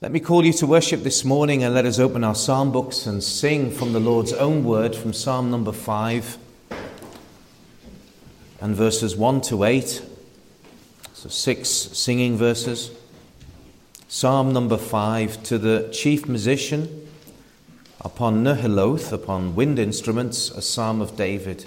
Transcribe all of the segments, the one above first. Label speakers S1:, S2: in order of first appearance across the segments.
S1: Let me call you to worship this morning, and let us open our psalm books and sing from the Lord's own word from Psalm number 5 and verses 1 to 8. So 6 singing verses. Psalm number 5, to the chief musician, upon Nehiloth, upon wind instruments, a psalm of David.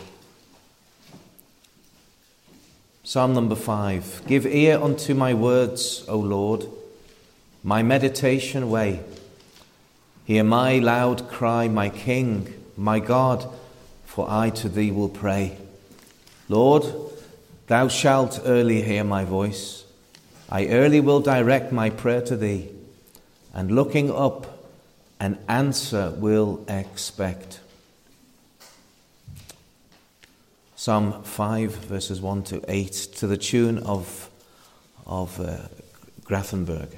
S1: Psalm number 5. Give ear unto my words, O Lord, my meditation weigh. Hear my loud cry, my King, my God, for I to thee will pray. Lord, thou shalt early hear my voice. I early will direct my prayer to thee, and looking up, an answer will expect. Psalm 5, verses 1 to 8, to the tune of Grafenberg.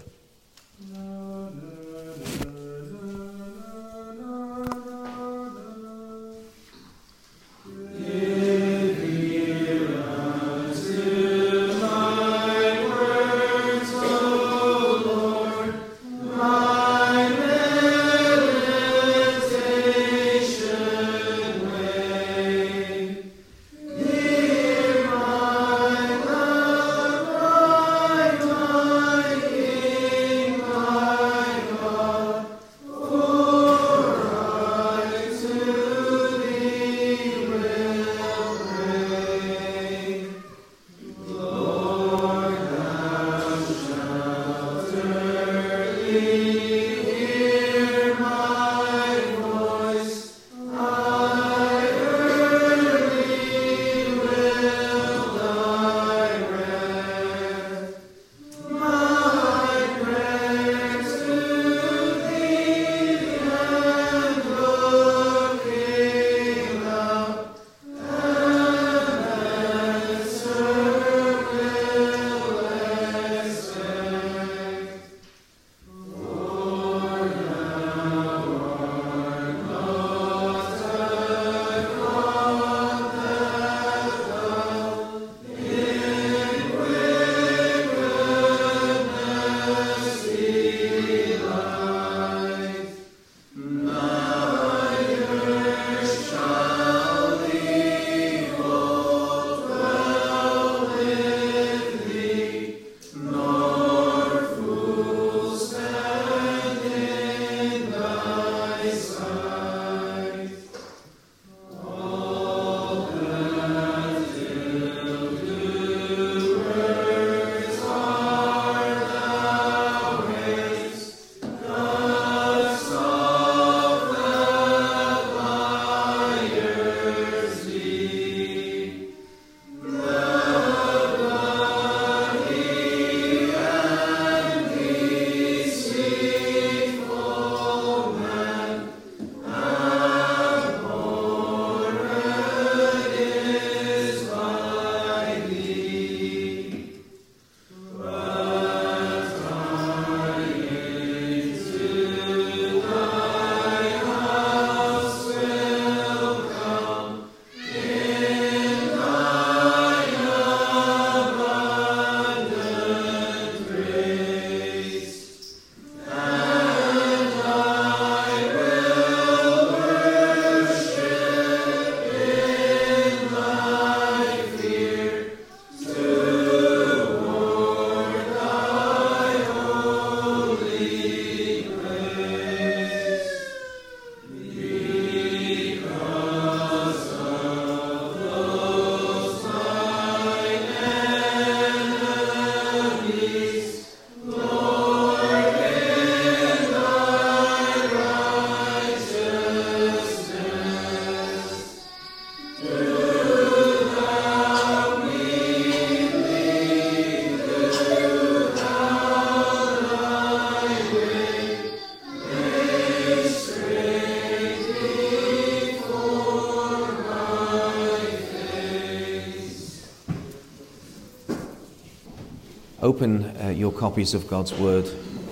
S1: Open your copies of God's Word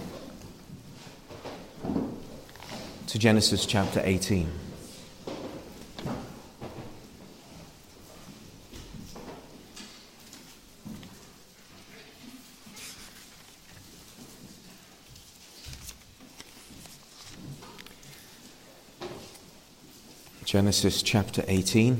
S1: to Genesis chapter 18. Genesis chapter 18.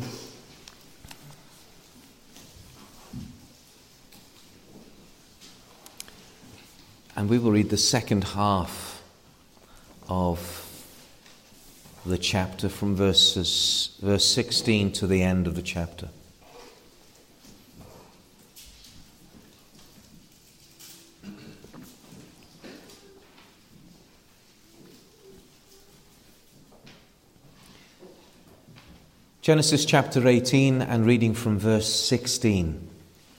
S1: And we will read the second half of the chapter from verse 16 to the end of the chapter. Genesis chapter 18 and reading from verse 16.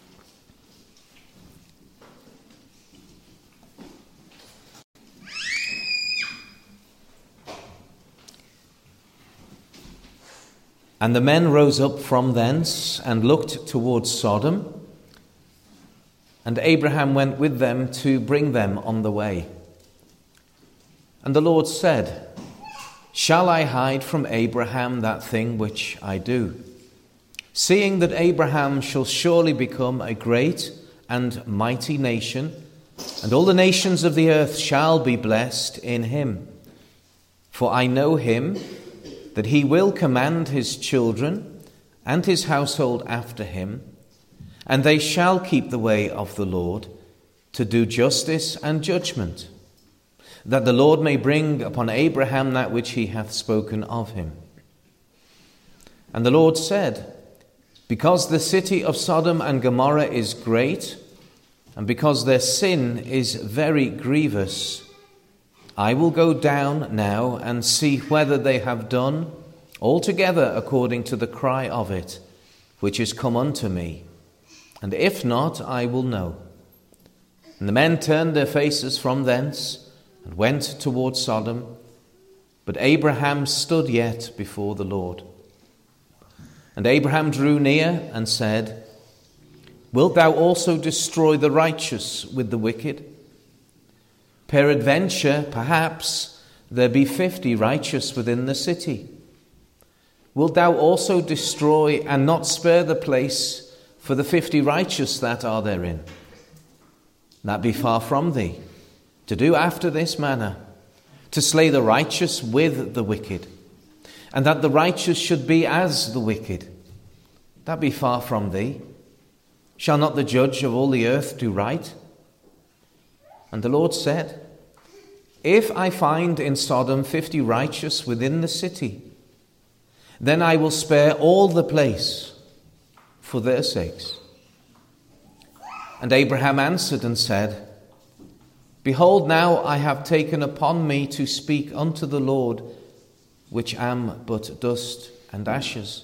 S1: And the men rose up from thence and looked towards Sodom, and Abraham went with them to bring them on the way. And the Lord said, Shall I hide from Abraham that thing which I do? Seeing that Abraham shall surely become a great and mighty nation, and all the nations of the earth shall be blessed in him. For I know him, that he will command his children and his household after him, and they shall keep the way of the Lord, to do justice and judgment, that the Lord may bring upon Abraham that which he hath spoken of him. And the Lord said, Because the city of Sodom and Gomorrah is great, and because their sin is very grievous, I will go down now and see whether they have done altogether according to the cry of it, which is come unto me. And if not, I will know. And the men turned their faces from thence, and went toward Sodom, but Abraham stood yet before the Lord. And Abraham drew near and said, Wilt thou also destroy the righteous with the wicked? Peradventure, perhaps, there be 50 righteous within the city. Wilt thou also destroy and not spare the place for the 50 righteous that are therein? That be far from thee, to do after this manner, to slay the righteous with the wicked, and that the righteous should be as the wicked. That be far from thee. Shall not the judge of all the earth do right? And the Lord said, If I find in Sodom 50 righteous within the city, then I will spare all the place for their sakes. And Abraham answered and said, Behold, now I have taken upon me to speak unto the Lord, which am but dust and ashes.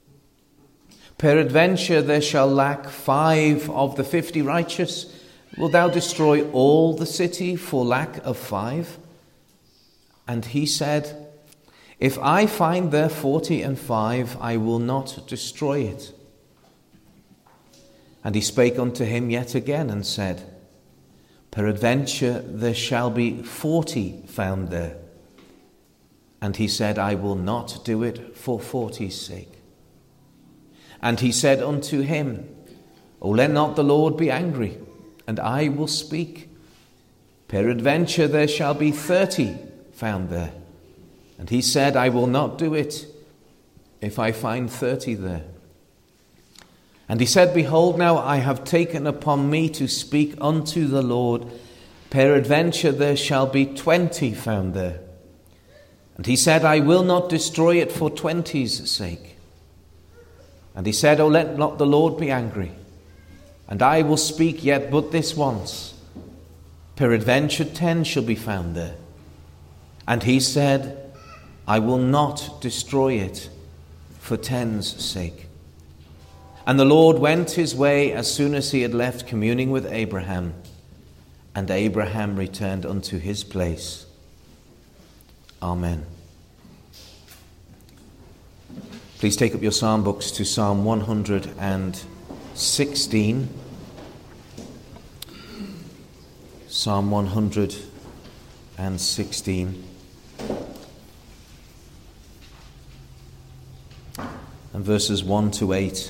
S1: Peradventure there shall lack 5 of the 50 righteous. Wilt thou destroy all the city for lack of 5? And he said, If I find there 45, I will not destroy it. And he spake unto him yet again and said, Peradventure there shall be 40 found there. And he said, I will not do it for 40's sake. And he said unto him, O let not the Lord be angry, and I will speak. Peradventure there shall be 30 found there. And he said, I will not do it if I find 30 there. And he said, Behold, now I have taken upon me to speak unto the Lord. Peradventure there shall be 20 found there. And he said, I will not destroy it for 20's sake. And he said, O let not the Lord be angry, and I will speak yet but this once. Peradventure 10 shall be found there. And he said, I will not destroy it for 10's sake. And the Lord went his way as soon as he had left communing with Abraham, and Abraham returned unto his place. Amen. Please take up your psalm books to Psalm 116. Psalm 116. And verses 1 to 8.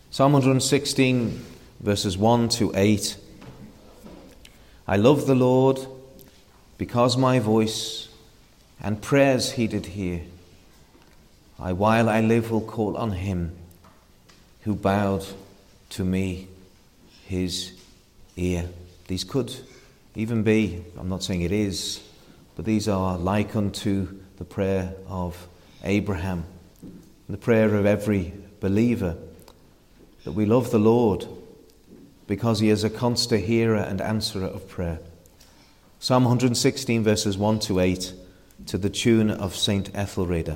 S1: Psalm 116, verses 1 to 8. I love the Lord because my voice and prayers he did hear. While I live, will call on him who bowed to me his ear. These could even be, I'm not saying it is, but these are like unto the prayer of Abraham, the prayer of every believer, that we love the Lord because he is a constant hearer and answerer of prayer. Psalm 116, verses 1 to 8, to the tune of St. Ethelreda.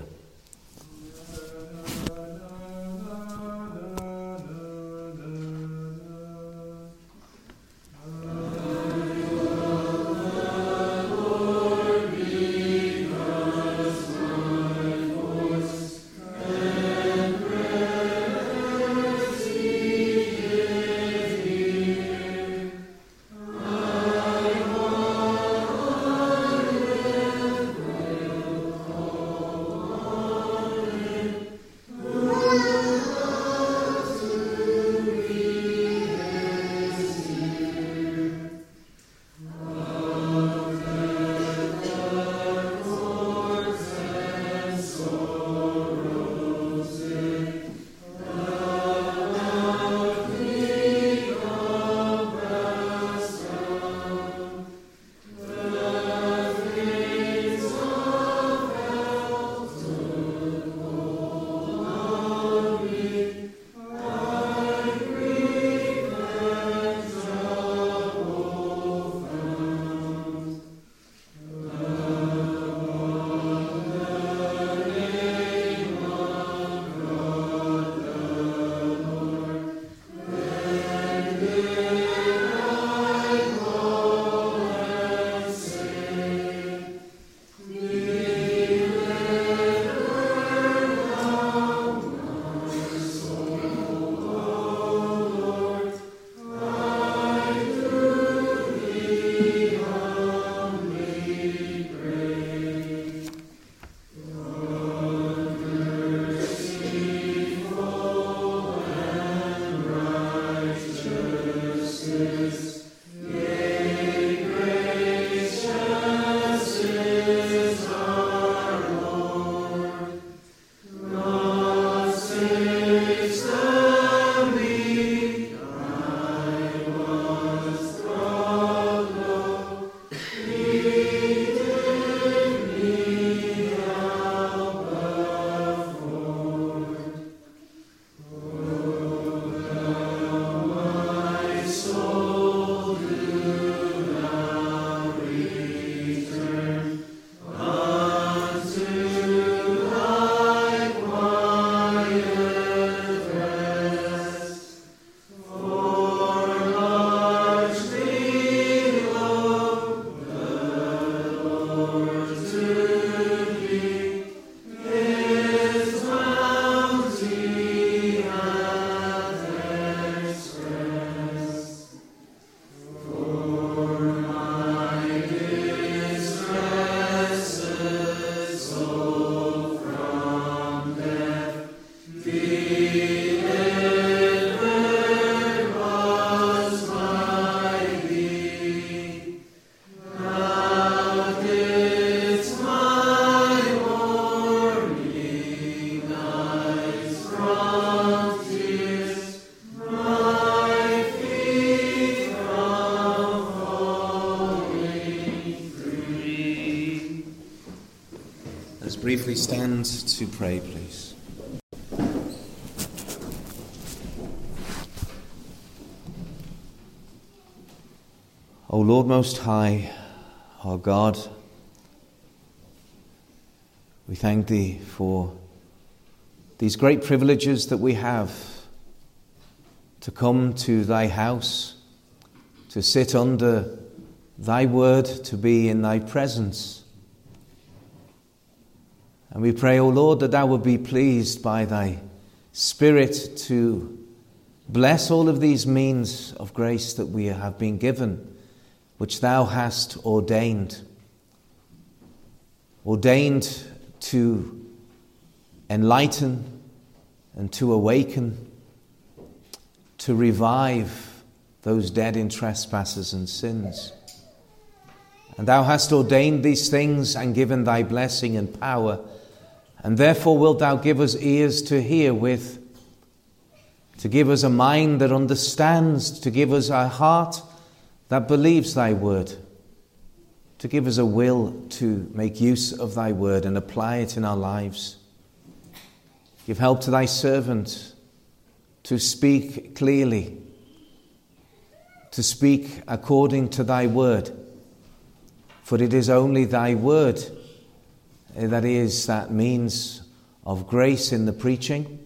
S1: Briefly stand to pray, please. O Lord Most High, our God, we thank Thee for these great privileges that we have to come to Thy house, to sit under Thy word, to be in Thy presence. And we pray, O Lord, that Thou would be pleased by Thy Spirit to bless all of these means of grace that we have been given, which Thou hast ordained to enlighten and to awaken to revive those dead in trespasses and sins. And thou hast ordained these things and given thy blessing and power, and therefore wilt thou give us ears to hear with, to give us a mind that understands, to give us a heart that believes thy word, to give us a will to make use of thy word and apply it in our lives. Give help to thy servant to speak clearly, to speak according to thy word. For it is only thy word that is that means of grace in the preaching.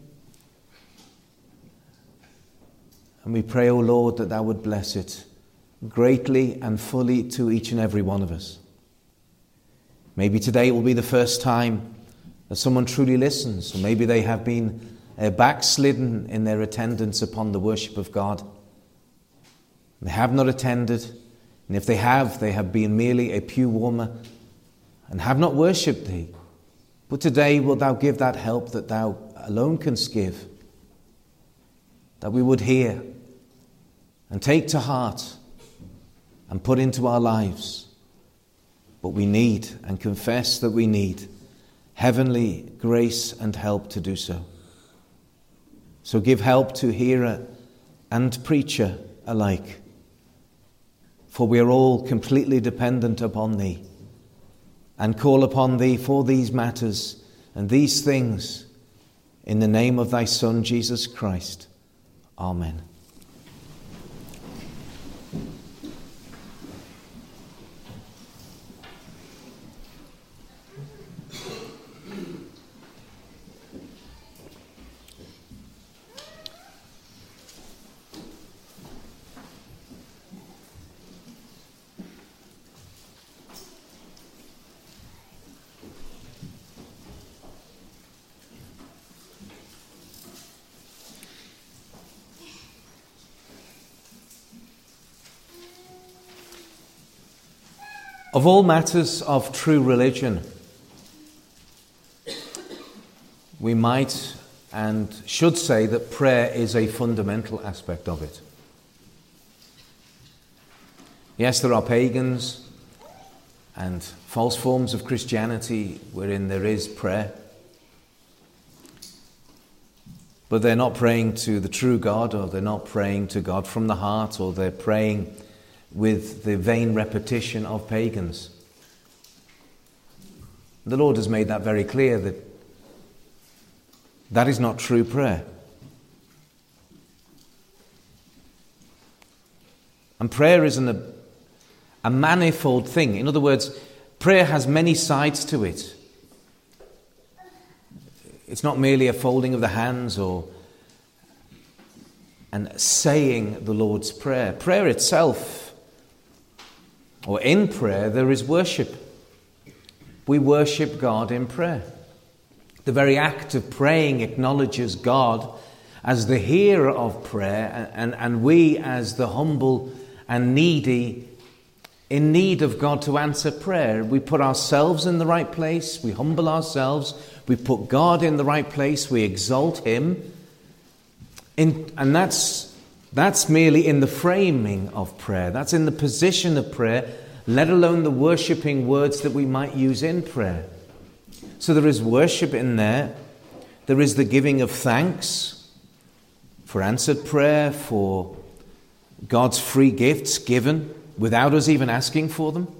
S1: And we pray, O Lord, that thou would bless it greatly and fully to each and every one of us. Maybe today will be the first time that someone truly listens, or maybe they have been backslidden in their attendance upon the worship of God. They have not attended, and if they have been merely a pew warmer and have not worshipped thee. But today wilt thou give that help that thou alone canst give, that we would hear and take to heart and put into our lives what we need and confess that we need heavenly grace and help to do so. So give help to hearer and preacher alike, for we are all completely dependent upon thee and call upon thee for these matters and these things in the name of thy Son, Jesus Christ. Amen. Of all matters of true religion, we might and should say that prayer is a fundamental aspect of it. Yes, there are pagans and false forms of Christianity wherein there is prayer, but they're not praying to the true God, or they're not praying to God from the heart, or they're praying with the vain repetition of pagans. The Lord has made that very clear, that that is not true prayer. And prayer is a manifold thing. In other words, prayer has many sides to it. It's not merely a folding of the hands and saying the Lord's Prayer. Prayer itself, or in prayer, there is worship. We worship God in prayer. The very act of praying acknowledges God as the hearer of prayer, and we as the humble and needy in need of God to answer prayer. We put ourselves in the right place, we humble ourselves, we put God in the right place, we exalt Him. And that's merely in the framing of prayer. That's in the position of prayer, let alone the worshipping words that we might use in prayer. So there is worship in there. There is the giving of thanks for answered prayer, for God's free gifts given without us even asking for them.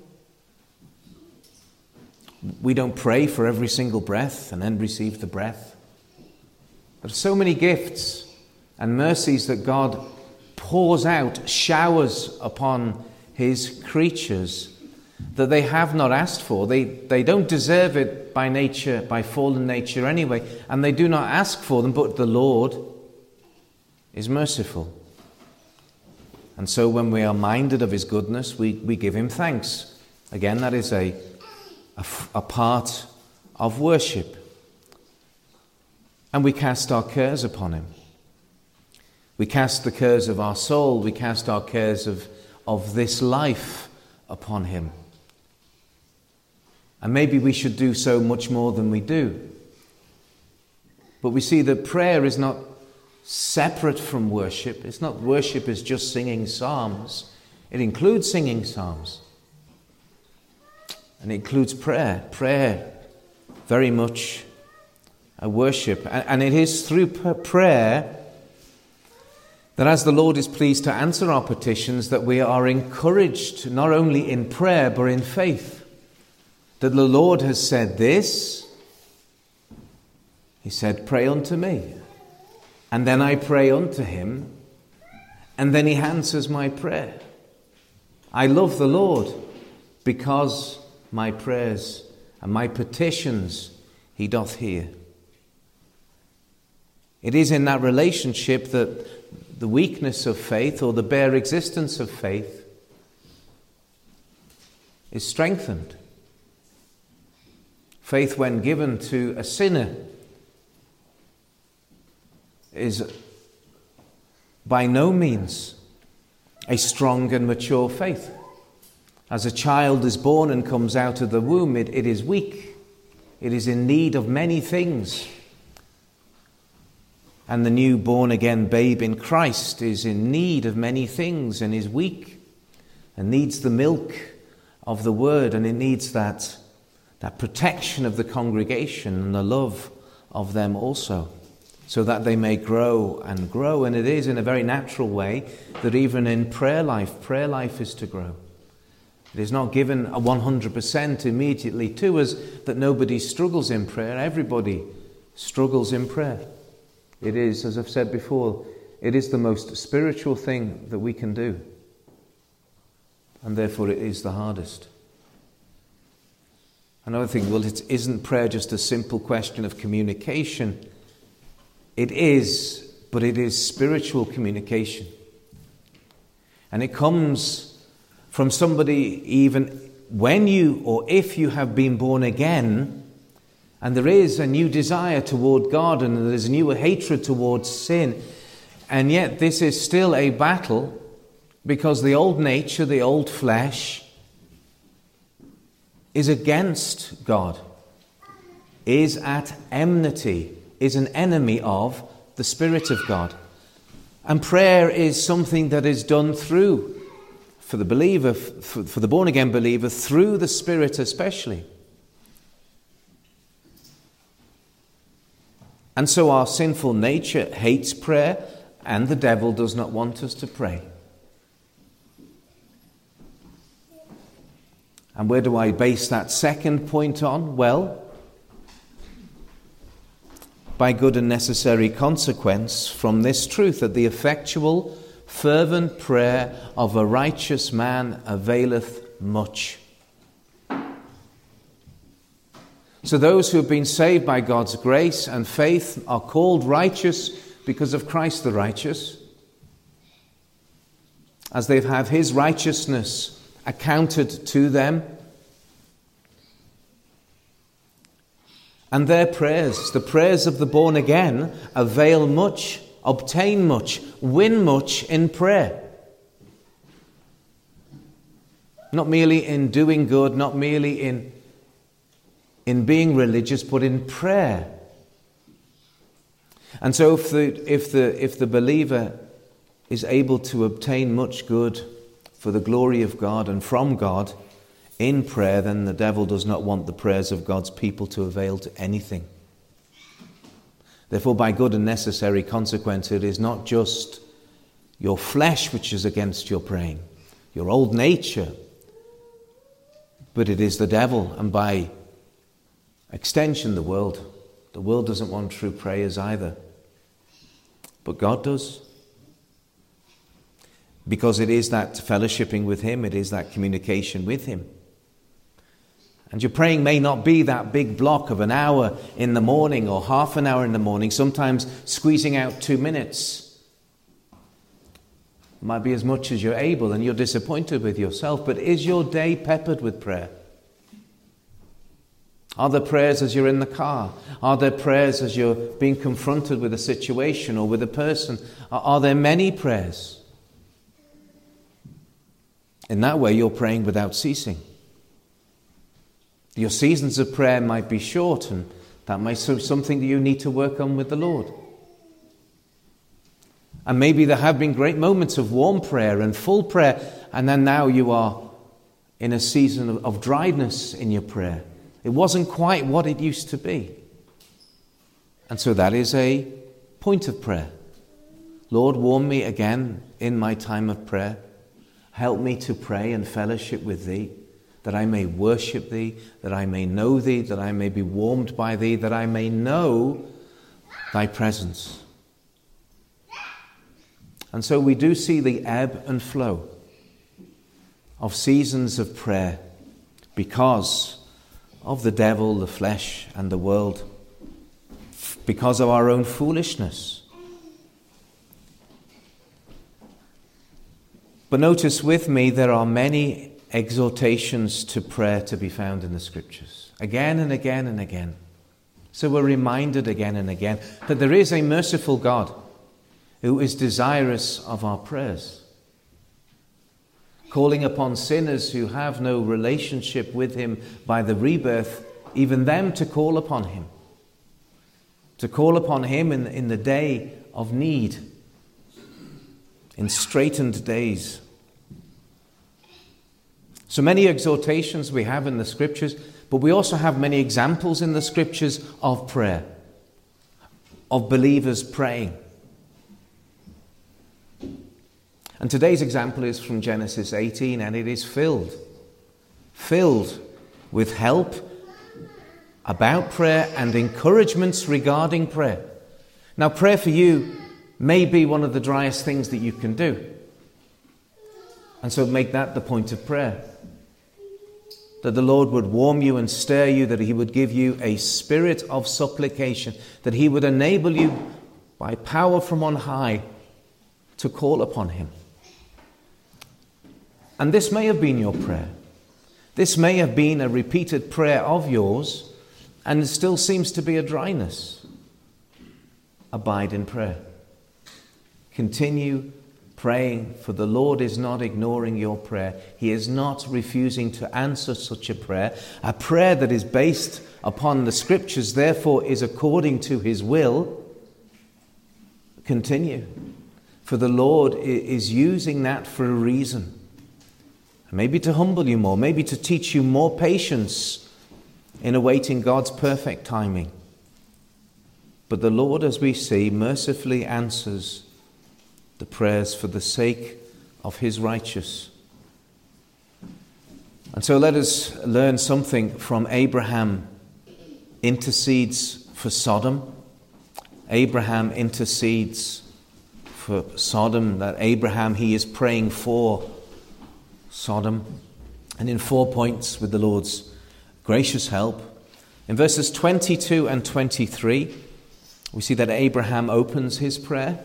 S1: We don't pray for every single breath and then receive the breath. There are so many gifts and mercies that God pours out, showers upon His creatures that they have not asked for. They don't deserve it by nature, by fallen nature anyway, and they do not ask for them, but the Lord is merciful. And so when we are minded of His goodness, we give Him thanks. Again, that is a part of worship. And we cast our cares upon Him. We cast the cares of our soul. We cast our cares of this life upon Him. And maybe we should do so much more than we do. But we see that prayer is not separate from worship. It's not worship is just singing psalms. It includes singing psalms. And it includes prayer. Prayer, very much a worship. And it is through prayer that as the Lord is pleased to answer our petitions, that we are encouraged not only in prayer but in faith. That the Lord has said this. He said, pray unto me. And then I pray unto him. And then he answers my prayer. I love the Lord because my prayers and my petitions he doth hear. It is in that relationship that the weakness of faith or the bare existence of faith is strengthened. Faith, when given to a sinner, is by no means a strong and mature faith. As a child is born and comes out of the womb, it is weak. It is in need of many things. And the new born-again babe in Christ is in need of many things and is weak and needs the milk of the word, and it needs that protection of the congregation and the love of them also, so that they may grow and grow. And it is in a very natural way that even in prayer life is to grow. It is not given a 100% immediately to us that nobody struggles in prayer. Everybody struggles in prayer. It is, as I've said before, it is the most spiritual thing that we can do. And therefore it is the hardest. Another thing, well, isn't prayer just a simple question of communication? It is, but it is spiritual communication. And it comes from somebody even when you or if you have been born again, and there is a new desire toward God and there is a new hatred towards sin. And yet this is still a battle because the old nature, the old flesh, is against God, is at enmity, is an enemy of the Spirit of God. And prayer is something that is done through, for the believer, for the born-again believer, through the Spirit especially. And so our sinful nature hates prayer, and the devil does not want us to pray. And where do I base that second point on? Well, by good and necessary consequence from this truth, that the effectual, fervent prayer of a righteous man availeth much. So those who have been saved by God's grace and faith are called righteous because of Christ the righteous, as they have his righteousness accounted to them. And their prayers, the prayers of the born again, avail much, obtain much, win much in prayer. Not merely in doing good, not merely in being religious, but in prayer. And so if the believer is able to obtain much good for the glory of God and from God in prayer, then the devil does not want the prayers of God's people to avail to anything. Therefore, by good and necessary consequence, it is not just your flesh which is against your praying, your old nature, but it is the devil, and by extension the world. The world doesn't want true prayers either, but God does. Because it is that fellowshipping with him, it is that communication with him. And your praying may not be that big block of an hour in the morning or half an hour in the morning, sometimes squeezing out 2 minutes. It might be as much as you're able and you're disappointed with yourself, but is your day peppered with prayer? Are there prayers as you're in the car? Are there prayers as you're being confronted with a situation or with a person? Are there many prayers? In that way, you're praying without ceasing. Your seasons of prayer might be short, and that might be something that you need to work on with the Lord. And maybe there have been great moments of warm prayer and full prayer, and then now you are in a season of dryness in your prayer. It wasn't quite what it used to be. And so that is a point of prayer. Lord, warm me again in my time of prayer. Help me to pray and fellowship with Thee, that I may worship Thee, that I may know Thee, that I may be warmed by Thee, that I may know Thy presence. And so we do see the ebb and flow of seasons of prayer because of the devil, the flesh, and the world, because of our own foolishness. But notice with me, there are many exhortations to prayer to be found in the Scriptures, again and again and again. So we're reminded again and again that there is a merciful God who is desirous of our prayers, calling upon sinners who have no relationship with Him by the rebirth, even them to call upon Him in the day of need, in straitened days. So many exhortations we have in the Scriptures, but we also have many examples in the Scriptures of prayer, of believers praying. And today's example is from Genesis 18, and it is filled with help about prayer and encouragements regarding prayer. Now, prayer for you may be one of the driest things that you can do. And so make that the point of prayer. That the Lord would warm you and stir you, that He would give you a spirit of supplication, that He would enable you by power from on high to call upon Him. And this may have been your prayer. This may have been a repeated prayer of yours, and it still seems to be a dryness. Abide in prayer. Continue praying, for the Lord is not ignoring your prayer. He is not refusing to answer such a prayer. A prayer that is based upon the Scriptures, therefore, is according to His will. Continue. For the Lord is using that for a reason. Maybe to humble you more, maybe to teach you more patience in awaiting God's perfect timing. But the Lord, as we see, mercifully answers the prayers for the sake of His righteous. And so let us learn something from Abraham intercedes for Sodom. Abraham intercedes for Sodom, that Abraham, he is praying for Sodom. And in 4 points, with the Lord's gracious help. In verses 22 and 23, we see that Abraham opens his prayer.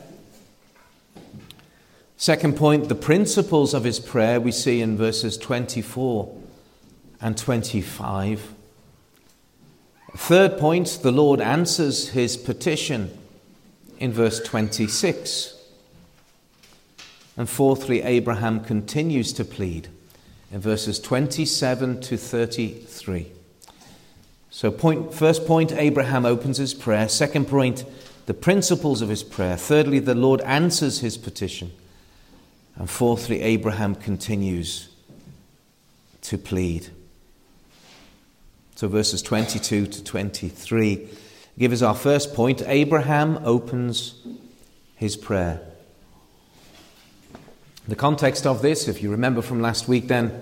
S1: Second point, the principles of his prayer we see in verses 24 and 25. Third point, the Lord answers his petition in verse 26. And fourthly, Abraham continues to plead in verses 27 to 33. So first point, Abraham opens his prayer. Second point, the principles of his prayer. Thirdly, the Lord answers his petition. And fourthly, Abraham continues to plead. So verses 22 to 23 give us our first point. Abraham opens his prayer. The context of this, if you remember from last week then,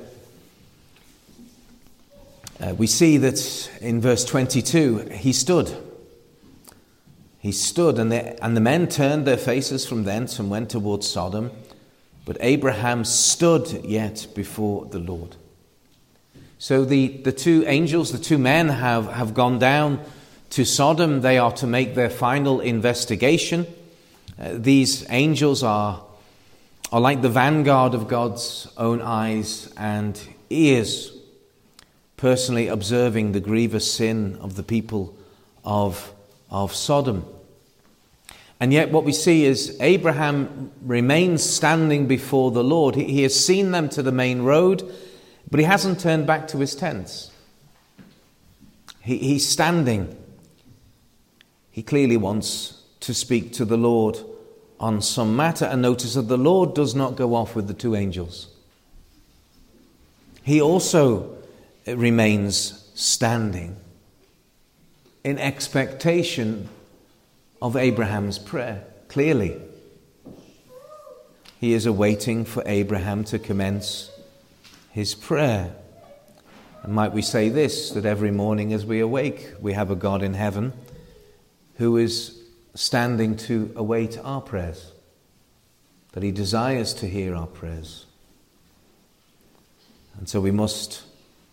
S1: we see that in verse 22, he stood. He stood, and the men turned their faces from thence and went towards Sodom. But Abraham stood yet before the Lord. So the two angels, the two men have gone down to Sodom. They are to make their final investigation. These angels are like the vanguard of God's own eyes and ears, personally observing the grievous sin of the people of Sodom. And yet what we see is Abraham remains standing before the Lord. He has seen them to the main road, but he hasn't turned back to his tents. He's standing. He clearly wants to speak to the Lord on some matter. And notice that the Lord does not go off with the two angels. He also remains standing in expectation of Abraham's prayer. Clearly, he is awaiting for Abraham to commence his prayer. And might we say this, that every morning as we awake, we have a God in heaven who is standing to await our prayers, that he desires to hear our prayers. And so we must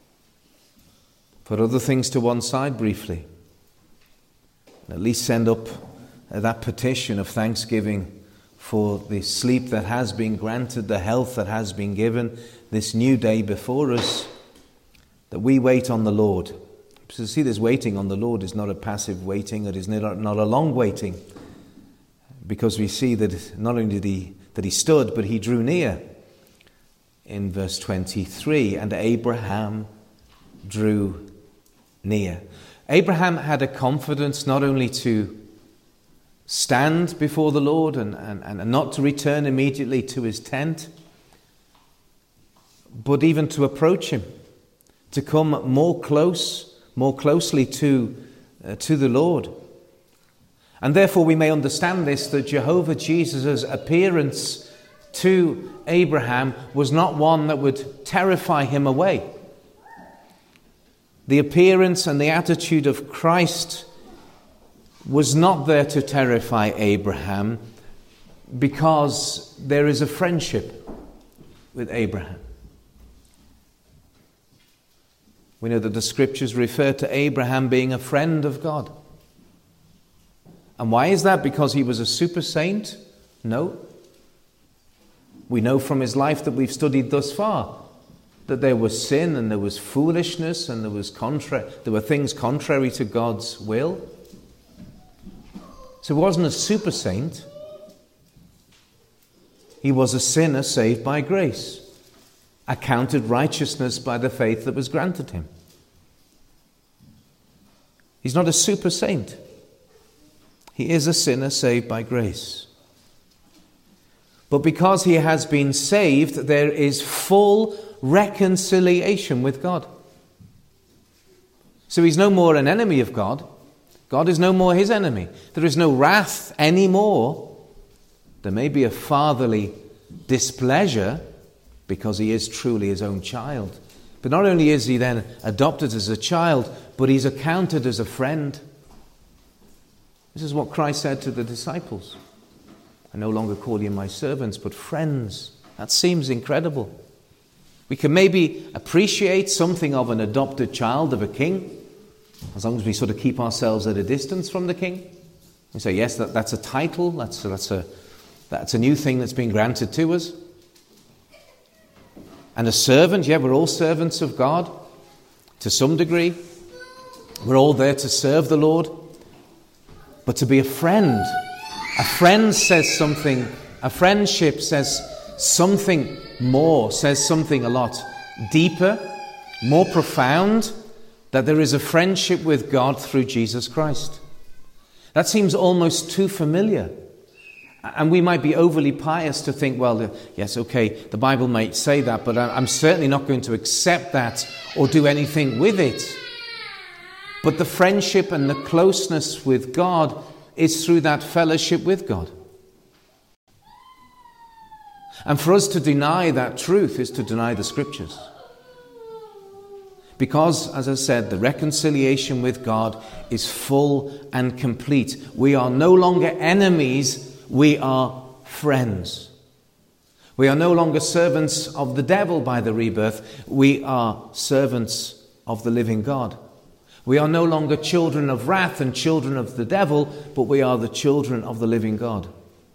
S1: put other things to one side briefly, and at least send up that petition of thanksgiving for the sleep that has been granted, the health that has been given, this new day before us, that we wait on the Lord. So see, this waiting on the Lord is not a passive waiting, it is not a long waiting, because we see that not only that he stood, but he drew near. In verse 23, and Abraham drew near. Abraham had a confidence not only to stand before the Lord and not to return immediately to his tent, but even to approach him, to come more closely to the Lord. And therefore we may understand this, that Jehovah Jesus' appearance to Abraham was not one that would terrify him away. The appearance and the attitude of Christ was not there to terrify Abraham, because there is a friendship with Abraham. We know that the scriptures refer to Abraham being a friend of God. And why is that? Because he was a super saint? No. We know from his life that we've studied thus far that there was sin and there was foolishness and there were things contrary to God's will. So he wasn't a super saint. He was a sinner saved by grace, accounted righteousness by the faith that was granted him. He's not a super saint. He is a sinner saved by grace. But because he has been saved, there is full reconciliation with God. So he's no more an enemy of God. God is no more his enemy. There is no wrath anymore. There may be a fatherly displeasure because he is truly his own child. But not only is he then adopted as a child, but he's accounted as a friend. This is what Christ said to the disciples. I no longer call you my servants, but friends. That seems incredible. We can maybe appreciate something of an adopted child of a king, as long as we sort of keep ourselves at a distance from the king. We say, yes, that's a title, that's a new thing that's been granted to us. And a servant, yeah, we're all servants of God to some degree. We're all there to serve the Lord. But to be a friend says something, a friendship says something more, says something a lot deeper, more profound, that there is a friendship with God through Jesus Christ. That seems almost too familiar. And we might be overly pious to think, well, yes, okay, the Bible might say that, but I'm certainly not going to accept that or do anything with it. But the friendship and the closeness with God is through that fellowship with God. And for us to deny that truth is to deny the Scriptures. Because, as I said, the reconciliation with God is full and complete. We are no longer enemies, we are friends. We are no longer servants of the devil by the rebirth, we are servants of the living God. We are no longer children of wrath and children of the devil, but we are the children of the living God.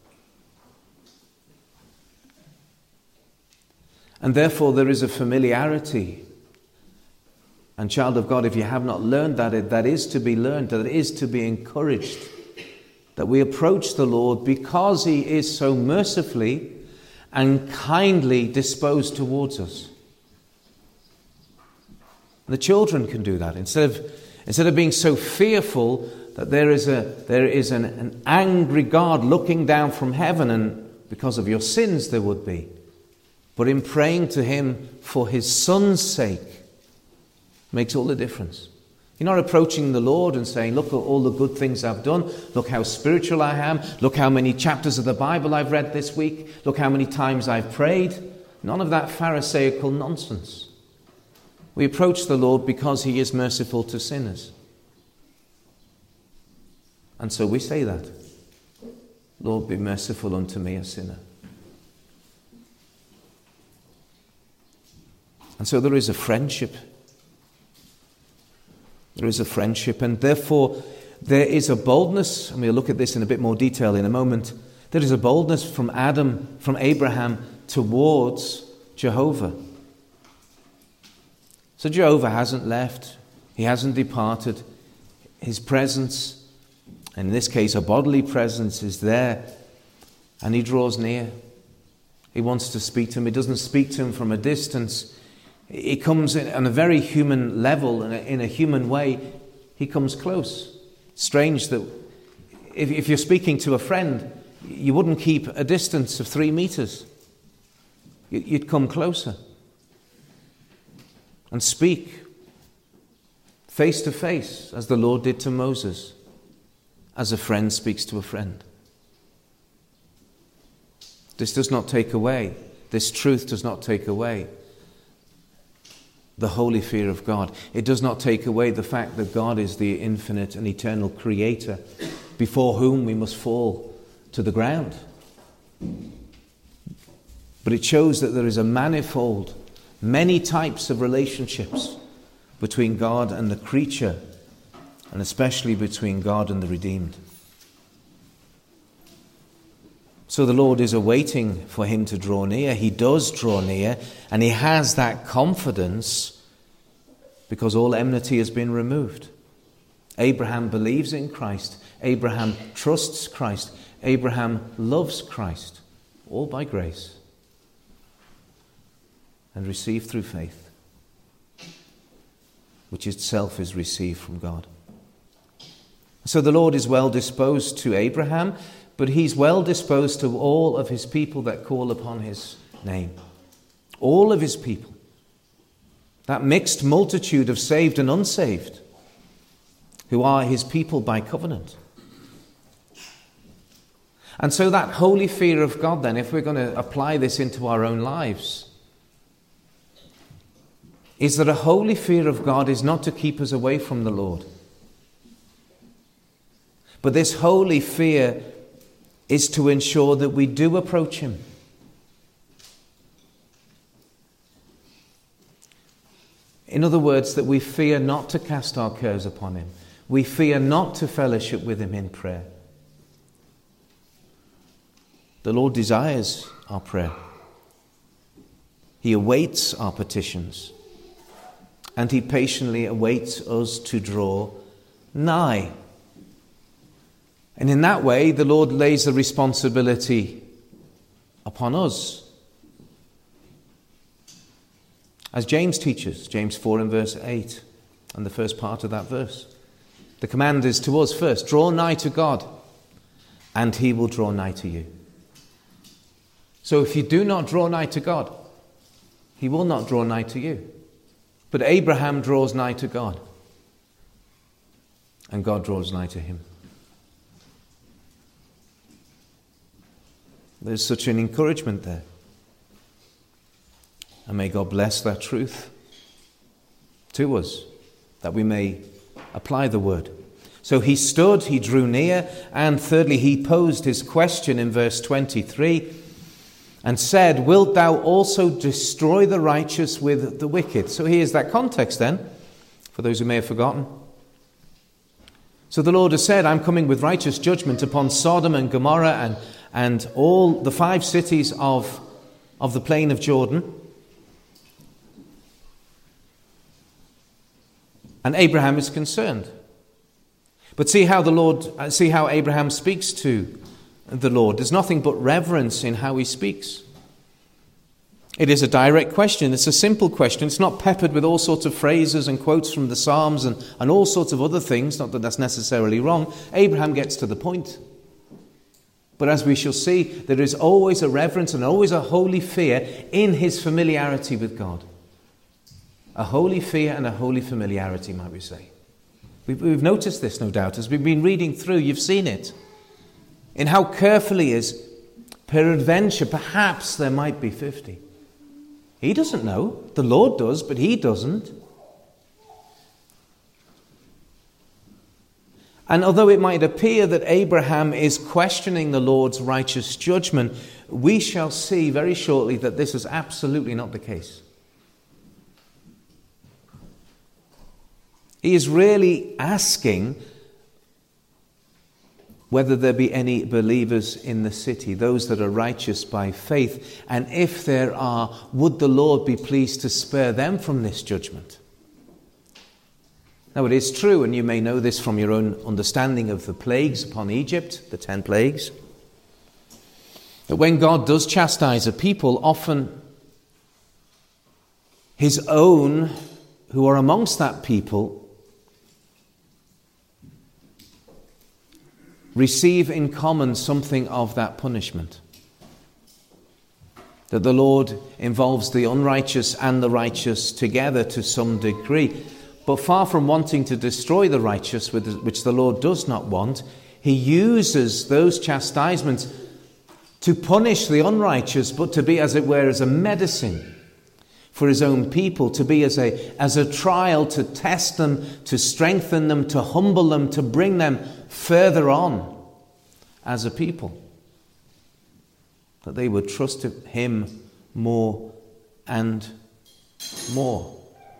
S1: And therefore there is a familiarity. And child of God, if you have not learned that, that is to be learned, that is to be encouraged, that we approach the Lord because he is so mercifully and kindly disposed towards us. The children can do that. Instead of being so fearful that there is an angry God looking down from heaven, and because of your sins there would be. But in praying to him for his Son's sake makes all the difference. You're not approaching the Lord and saying, look at all the good things I've done. Look how spiritual I am. Look how many chapters of the Bible I've read this week. Look how many times I've prayed. None of that pharisaical nonsense. We approach the Lord because he is merciful to sinners. And so we say that. Lord, be merciful unto me, a sinner. And so there is a friendship. There is a friendship, and therefore there is a boldness, and we'll look at this in a bit more detail in a moment. There is a boldness from Abraham towards Jehovah. So Jehovah hasn't left. He hasn't departed. His presence, in this case a bodily presence, is there, and he draws near. He wants to speak to him. He doesn't speak to him from a distance. He comes in on a very human level, in a human way. He comes close. Strange that if you're speaking to a friend, you wouldn't keep a distance of 3 meters. You'd come closer and speak face to face, as the Lord did to Moses, as a friend speaks to a friend. This does not take away, this truth does not take away the holy fear of God. It does not take away the fact that God is the infinite and eternal creator before whom we must fall to the ground. But it shows that there is a manifold, many types of relationships between God and the creature, and especially between God and the redeemed. So the Lord is awaiting for him to draw near. He does draw near, and he has that confidence because all enmity has been removed. Abraham believes in Christ. Abraham trusts Christ. Abraham loves Christ, all by grace, and received through faith, which itself is received from God. So the Lord is well disposed to Abraham, but he's well disposed to all of his people that call upon his name. All of his people. That mixed multitude of saved and unsaved, who are his people by covenant. And so that holy fear of God then, if we're going to apply this into our own lives, is that a holy fear of God is not to keep us away from the Lord. But this holy fear is to ensure that we do approach him. In other words, that we fear not to cast our cares upon him. We fear not to fellowship with him in prayer. The Lord desires our prayer. He awaits our petitions. And he patiently awaits us to draw nigh. And in that way, the Lord lays the responsibility upon us. As James teaches, James 4 and verse 8, and the first part of that verse. The command is to us first, draw nigh to God, and he will draw nigh to you. So if you do not draw nigh to God, he will not draw nigh to you. But Abraham draws nigh to God, and God draws nigh to him. There's such an encouragement there. And may God bless that truth to us, that we may apply the word. So he stood, he drew near, and thirdly, he posed his question in verse 23 and said, "Wilt thou also destroy the righteous with the wicked?" So here's that context then, for those who may have forgotten. So the Lord has said, I'm coming with righteous judgment upon Sodom and Gomorrah and all the 5 cities of the plain of Jordan. And Abraham is concerned. But see how Abraham speaks to the Lord. There's nothing but reverence in how he speaks. It is a direct question. It's a simple question. It's not peppered with all sorts of phrases and quotes from the Psalms and all sorts of other things. Not that that's necessarily wrong. Abraham gets to the point. But as we shall see, there is always a reverence and always a holy fear in his familiarity with God. A holy fear and a holy familiarity, might we say. We've noticed this, no doubt. As we've been reading through, you've seen it. In how carefully he is, peradventure, perhaps there might be 50. He doesn't know. The Lord does, but he doesn't. And although it might appear that Abraham is questioning the Lord's righteous judgment, we shall see very shortly that this is absolutely not the case. He is really asking whether there be any believers in the city, those that are righteous by faith, and if there are, would the Lord be pleased to spare them from this judgment? Now it is true, and you may know this from your own understanding of the plagues upon Egypt, the 10 plagues, that when God does chastise a people, often his own who are amongst that people receive in common something of that punishment. That the Lord involves the unrighteous and the righteous together to some degree. But far from wanting to destroy the righteous, which the Lord does not want, he uses those chastisements to punish the unrighteous, but to be, as it were, as a medicine for his own people, to be as a trial to test them, to strengthen them, to humble them, to bring them further on as a people. That they would trust him more and more.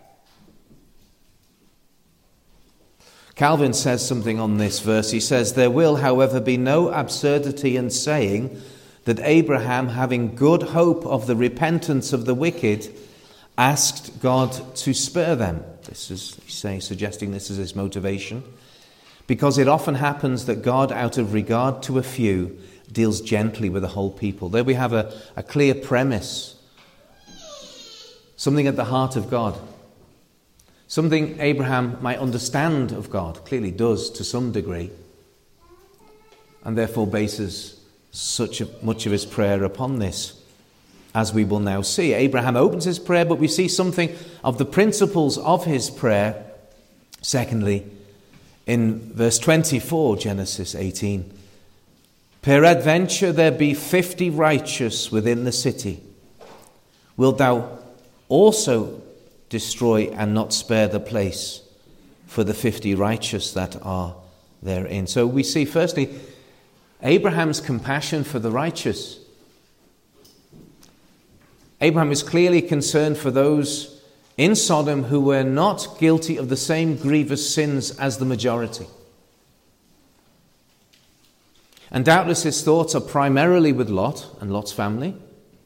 S1: Calvin says something on this verse. He says, "There will, however, be no absurdity in saying that Abraham, having good hope of the repentance of the wicked, asked God to spare them." This is, he's saying, suggesting this is his motivation. Because it often happens that God, out of regard to a few, deals gently with a whole people. There we have a clear premise. Something at the heart of God. Something Abraham might understand of God, clearly does to some degree, and therefore bases much of his prayer upon this, as we will now see. Abraham opens his prayer, but we see something of the principles of his prayer, secondly, in verse 24, Genesis 18. "Peradventure there be 50 righteous within the city. Wilt thou also destroy and not spare the place for the 50 righteous that are therein?" So we see, firstly, Abraham's compassion for the righteous. Abraham is clearly concerned for those in Sodom who were not guilty of the same grievous sins as the majority. And doubtless his thoughts are primarily with Lot and Lot's family.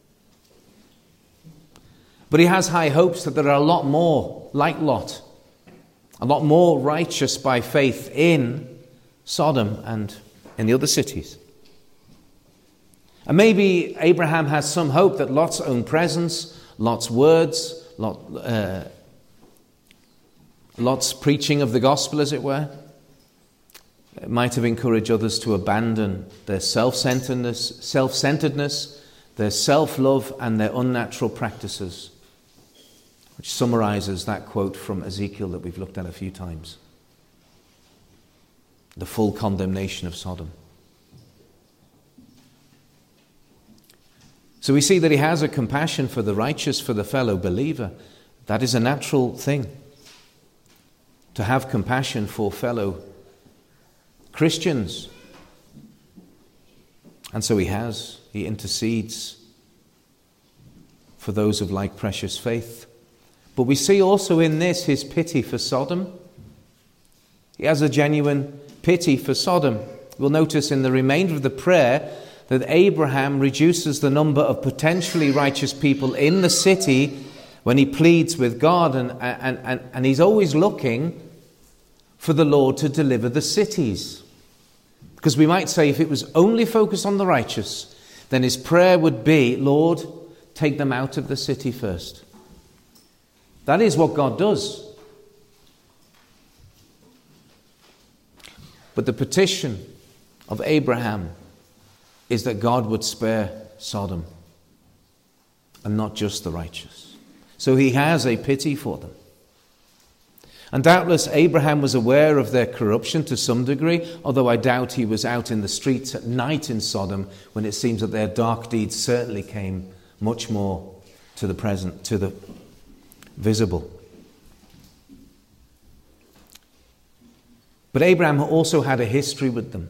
S1: But he has high hopes that there are a lot more like Lot, a lot more righteous by faith in Sodom and in the other cities. And maybe Abraham has some hope that Lot's own presence, Lot's words, Lot's preaching of the gospel, as it were, might have encouraged others to abandon their self-centeredness, their self-love, and their unnatural practices, which summarizes that quote from Ezekiel that we've looked at a few times. The full condemnation of Sodom. So we see that he has a compassion for the righteous, for the fellow believer. That is a natural thing. To have compassion for fellow Christians. And so he intercedes for those of like precious faith. But we see also in this his pity for Sodom. He has a genuine pity for Sodom. We'll notice in the remainder of the prayer that Abraham reduces the number of potentially righteous people in the city when he pleads with God, and he's always looking for the Lord to deliver the cities. Because we might say if it was only focused on the righteous, then his prayer would be, Lord, take them out of the city first. That is what God does. But the petition of Abraham is that God would spare Sodom and not just the righteous. So he has a pity for them. And doubtless Abraham was aware of their corruption to some degree, although I doubt he was out in the streets at night in Sodom when it seems that their dark deeds certainly came much more to the visible. But Abraham also had a history with them.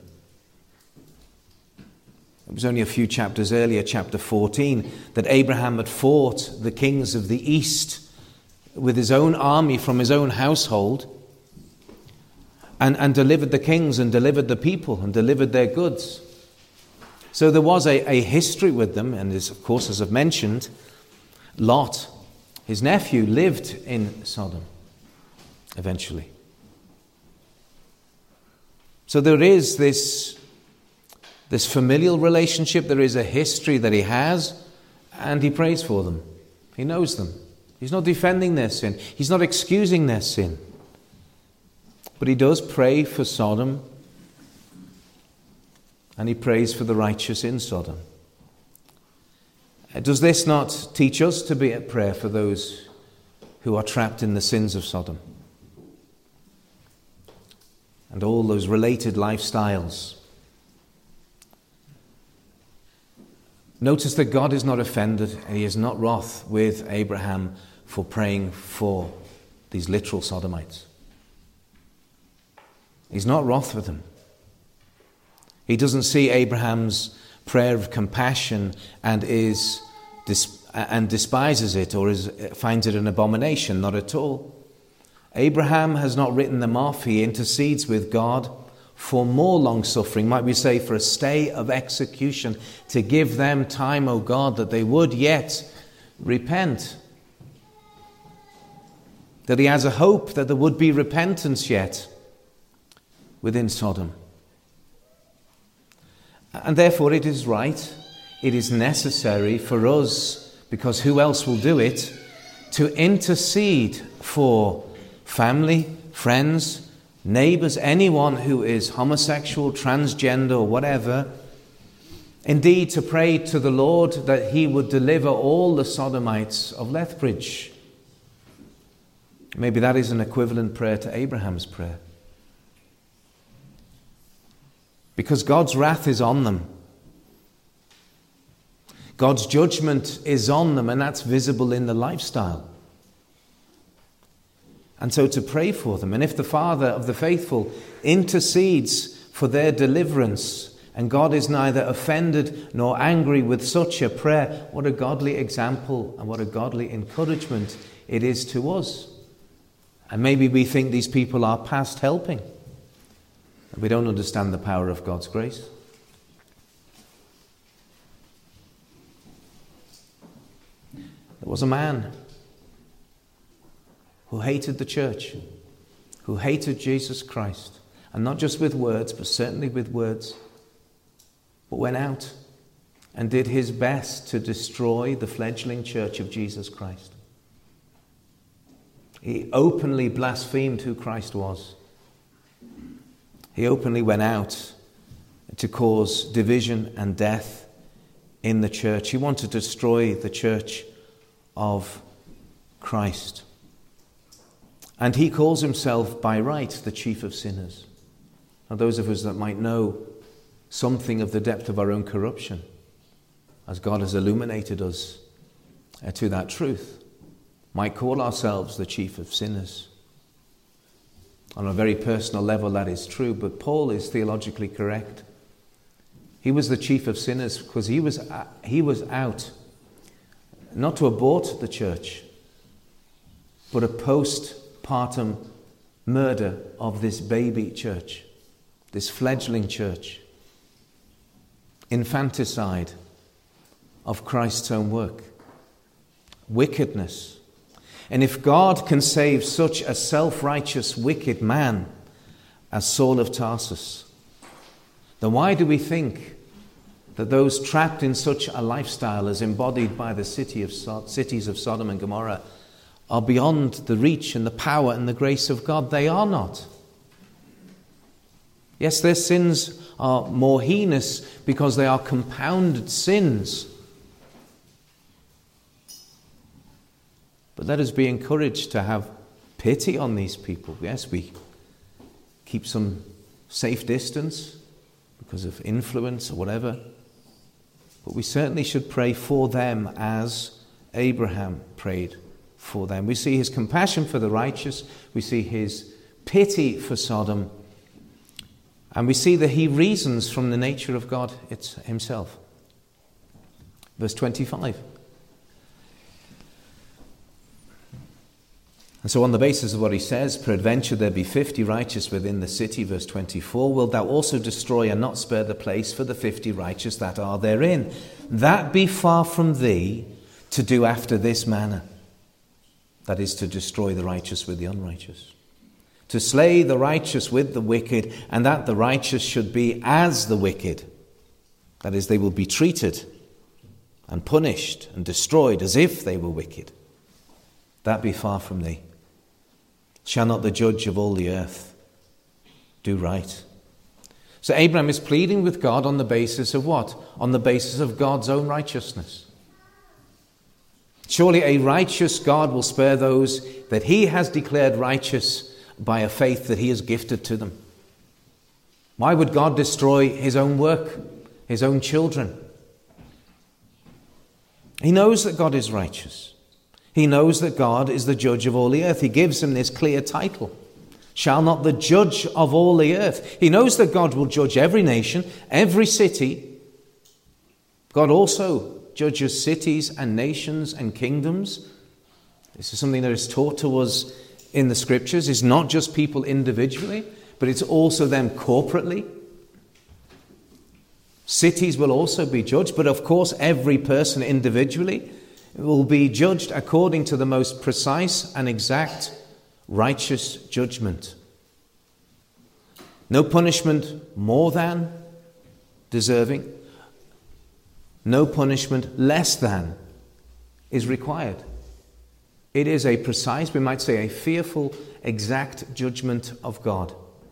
S1: It was only a few chapters earlier, chapter 14, that Abraham had fought the kings of the east with his own army from his own household and delivered the kings and delivered the people and delivered their goods. So there was a history with them, and of course, as I've mentioned, Lot, his nephew, lived in Sodom eventually. So there is this familial relationship, there is a history that he has, and he prays for them. He knows them. He's not defending their sin. He's not excusing their sin. But he does pray for Sodom, and he prays for the righteous in Sodom. Does this not teach us to be at prayer for those who are trapped in the sins of Sodom and all those related lifestyles? Notice that God is not offended, and he is not wroth with Abraham for praying for these literal Sodomites. He's not wroth with them. He doesn't see Abraham's prayer of compassion and despises it or finds it an abomination. Not at all. Abraham has not written them off. He intercedes with God for more long-suffering, might we say for a stay of execution, to give them time, O God, that they would yet repent. That he has a hope that there would be repentance yet within Sodom. And therefore it is right, it is necessary for us, because who else will do it, to intercede for family, friends, neighbours, anyone who is homosexual, transgender, or whatever. Indeed, to pray to the Lord that he would deliver all the Sodomites of Lethbridge. Maybe that is an equivalent prayer to Abraham's prayer. Because God's wrath is on them. God's judgment is on them, and that's visible in the lifestyle. And so to pray for them. And if the Father of the faithful intercedes for their deliverance, and God is neither offended nor angry with such a prayer, what a godly example and what a godly encouragement it is to us. And maybe we think these people are past helping. And we don't understand the power of God's grace. There was a man who hated the church, who hated Jesus Christ, and not just with words, but certainly with words, but went out and did his best to destroy the fledgling church of Jesus Christ. He openly blasphemed who Christ was. He openly went out to cause division and death in the church. He wanted to destroy the church of Christ. And he calls himself by right the chief of sinners. Now, those of us that might know something of the depth of our own corruption, as God has illuminated us to that truth, might call ourselves the chief of sinners. On a very personal level, that is true, but Paul is theologically correct. He was the chief of sinners because he was out, not to abort the church, but a postpartum murder of this baby church, this fledgling church, infanticide of Christ's own work, wickedness. And if God can save such a self-righteous, wicked man as Saul of Tarsus, then why do we think that those trapped in such a lifestyle as embodied by the cities of Sodom and Gomorrah are beyond the reach and the power and the grace of God. They are not. Yes, their sins are more heinous because they are compounded sins. But let us be encouraged to have pity on these people. Yes, we keep some safe distance because of influence or whatever. But we certainly should pray for them as Abraham prayed for them. We see his compassion for the righteous. We see his pity for Sodom. And we see that he reasons from the nature of God himself. Verse 25. And so on the basis of what he says, peradventure there be 50 righteous within the city, verse 24, wilt thou also destroy and not spare the place for the 50 righteous that are therein? That be far from thee to do after this manner. That is, to destroy the righteous with the unrighteous. To slay the righteous with the wicked, and that the righteous should be as the wicked. That is, they will be treated and punished and destroyed as if they were wicked. That be far from thee. Shall not the judge of all the earth do right? So Abraham is pleading with God on the basis of what? On the basis of God's own righteousness. Surely a righteous God will spare those that he has declared righteous by a faith that he has gifted to them. Why would God destroy his own work, his own children? He knows that God is righteous. He knows that God is the judge of all the earth. He gives him this clear title. Shall not the judge of all the earth? He knows that God will judge every nation, every city. God also judges cities and nations and kingdoms. This is something that is taught to us in the scriptures. It's not just people individually, but it's also them corporately. Cities will also be judged, but of course every person individually will be judged according to the most precise and exact righteous judgment. No punishment more than deserving, no punishment less than is required. It is a precise, we might say a fearful, exact judgment of God.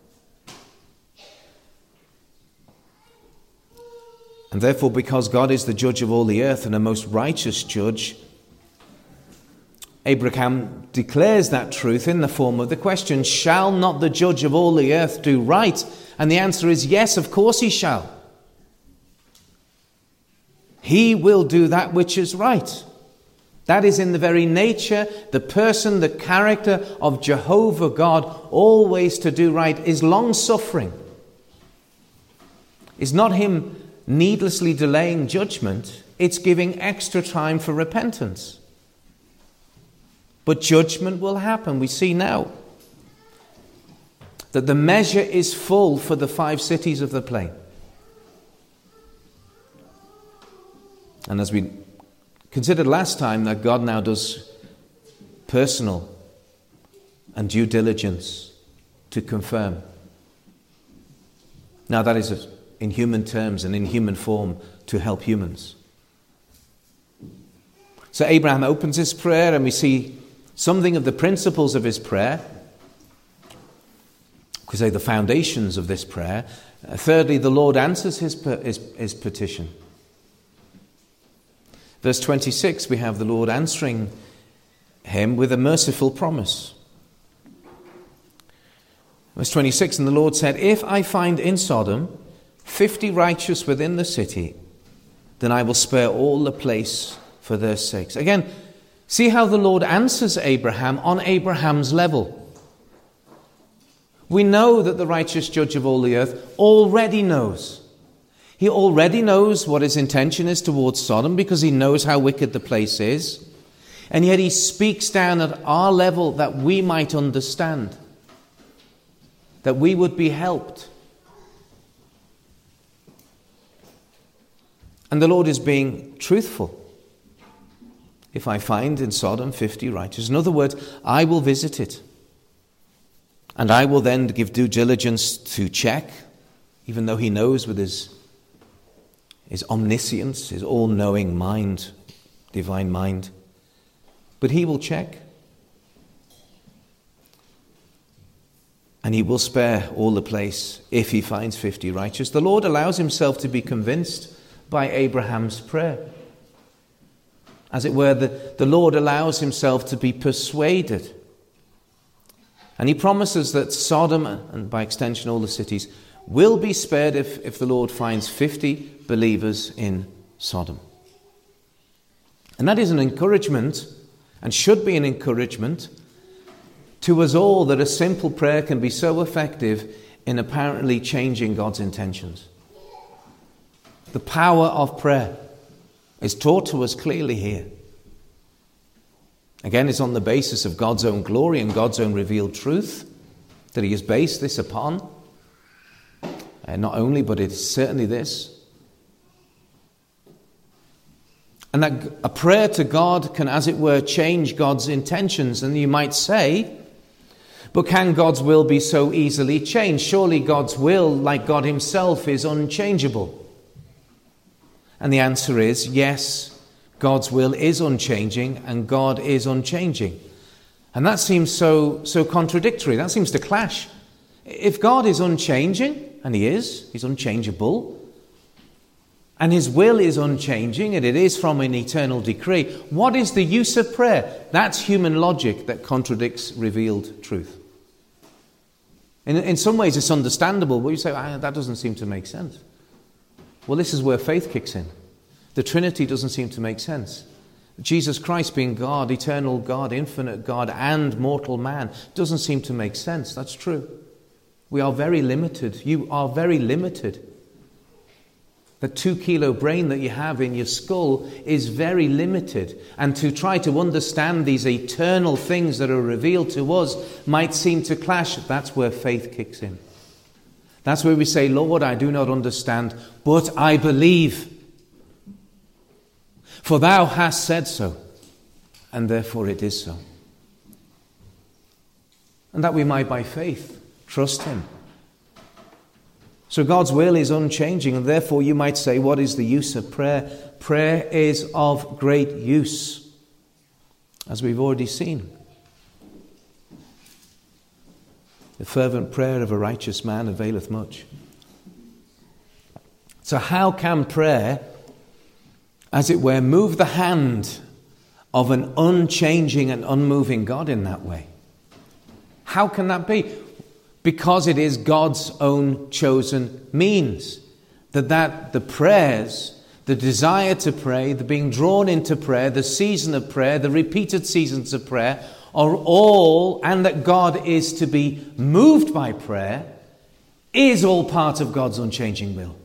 S1: And therefore, because God is the judge of all the earth and a most righteous judge, Abraham declares that truth in the form of the question, shall not the judge of all the earth do right? And the answer is yes, of course he shall. He will do that which is right. That is in the very nature, the person, the character of Jehovah God, always to do right, is long-suffering. It's not him needlessly delaying judgment, it's giving extra time for repentance. But judgment will happen. We see now that the measure is full for the 5 cities of the plain. And as we considered last time, that God now does personal and due diligence to confirm. Now that is in human terms and in human form to help humans. So Abraham opens his prayer and we see something of the principles of his prayer. We could say the foundations of this prayer. Thirdly, the Lord answers his petition. Verse 26, we have the Lord answering him with a merciful promise. Verse 26, and the Lord said, if I find in Sodom 50 righteous within the city, then I will spare all the place for their sakes. Again, see how the Lord answers Abraham on Abraham's level. We know that the righteous judge of all the earth already knows. He already knows what his intention is towards Sodom because he knows how wicked the place is. And yet he speaks down at our level that we might understand, that we would be helped. And the Lord is being truthful. If I find in Sodom 50 righteous, in other words, I will visit it. And I will then give due diligence to check, even though he knows with his his omniscience, his all-knowing mind, divine mind. But he will check. And he will spare all the place if he finds 50 righteous. The Lord allows himself to be convinced by Abraham's prayer. As it were, the Lord allows himself to be persuaded. And he promises that Sodom, and by extension all the cities, will be spared if the Lord finds 50 believers in Sodom. And that is an encouragement, and should be an encouragement, to us all, that a simple prayer can be so effective in apparently changing God's intentions. The power of prayer is taught to us clearly here. Again, it's on the basis of God's own glory and God's own revealed truth that he has based this upon. And not only, but it's certainly this. And that a prayer to God can, as it were, change God's intentions. And you might say, but can God's will be so easily changed? Surely God's will, like God himself, is unchangeable. And the answer is yes, God's will is unchanging and God is unchanging. And that seems so contradictory. That seems to clash. If God is unchanging, and he's unchangeable, and his will is unchanging, and it is from an eternal decree, what is the use of prayer? That's human logic that contradicts revealed truth. In some ways it's understandable, but you say, that doesn't seem to make sense. Well, this is where faith kicks in. The Trinity doesn't seem to make sense. Jesus Christ being God, eternal God, infinite God, and mortal man, doesn't seem to make sense. That's true. We are very limited. You are very limited. The 2-kilo brain that you have in your skull is very limited. And to try to understand these eternal things that are revealed to us might seem to clash. That's where faith kicks in. That's where we say, Lord, I do not understand, but I believe. For thou hast said so, and therefore it is so. And that we might by faith trust him. So God's will is unchanging, and therefore you might say, what is the use of prayer? Prayer is of great use, as we've already seen. The fervent prayer of a righteous man availeth much. So how can prayer, as it were, move the hand of an unchanging and unmoving God in that way? How can that be? Because it is God's own chosen means. That the prayers, the desire to pray, the being drawn into prayer, the season of prayer, the repeated seasons of prayer are all, and that God is to be moved by prayer, is all part of God's unchanging will.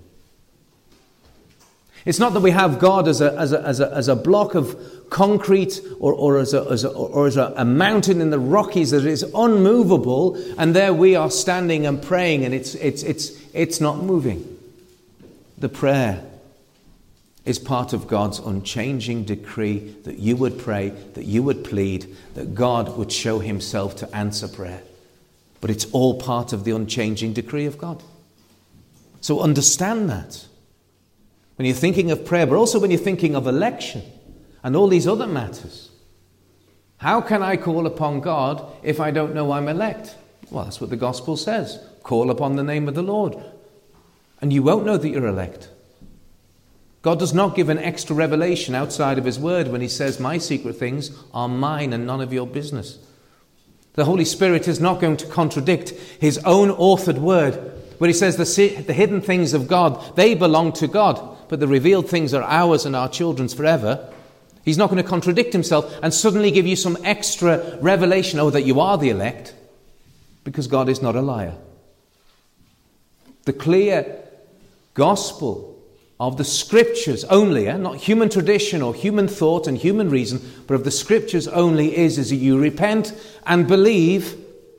S1: It's not that we have God as a block of concrete or as a mountain in the Rockies that is unmovable, and there we are standing and praying, and it's not moving. The prayer is part of God's unchanging decree that you would pray, that you would plead, that God would show himself to answer prayer. But it's all part of the unchanging decree of God. So understand that. When you're thinking of prayer, but also when you're thinking of election and all these other matters. How can I call upon God if I don't know I'm elect? Well, that's what the gospel says. Call upon the name of the Lord. And you won't know that you're elect. God does not give an extra revelation outside of his word when he says, my secret things are mine and none of your business. The Holy Spirit is not going to contradict his own authored word when he says the hidden things of God, they belong to God, but the revealed things are ours and our children's forever. He's not going to contradict himself and suddenly give you some extra revelation, that you are the elect, because God is not a liar. The clear gospel of the scriptures only, not human tradition or human thought and human reason, but of the scriptures only is that you repent and believe.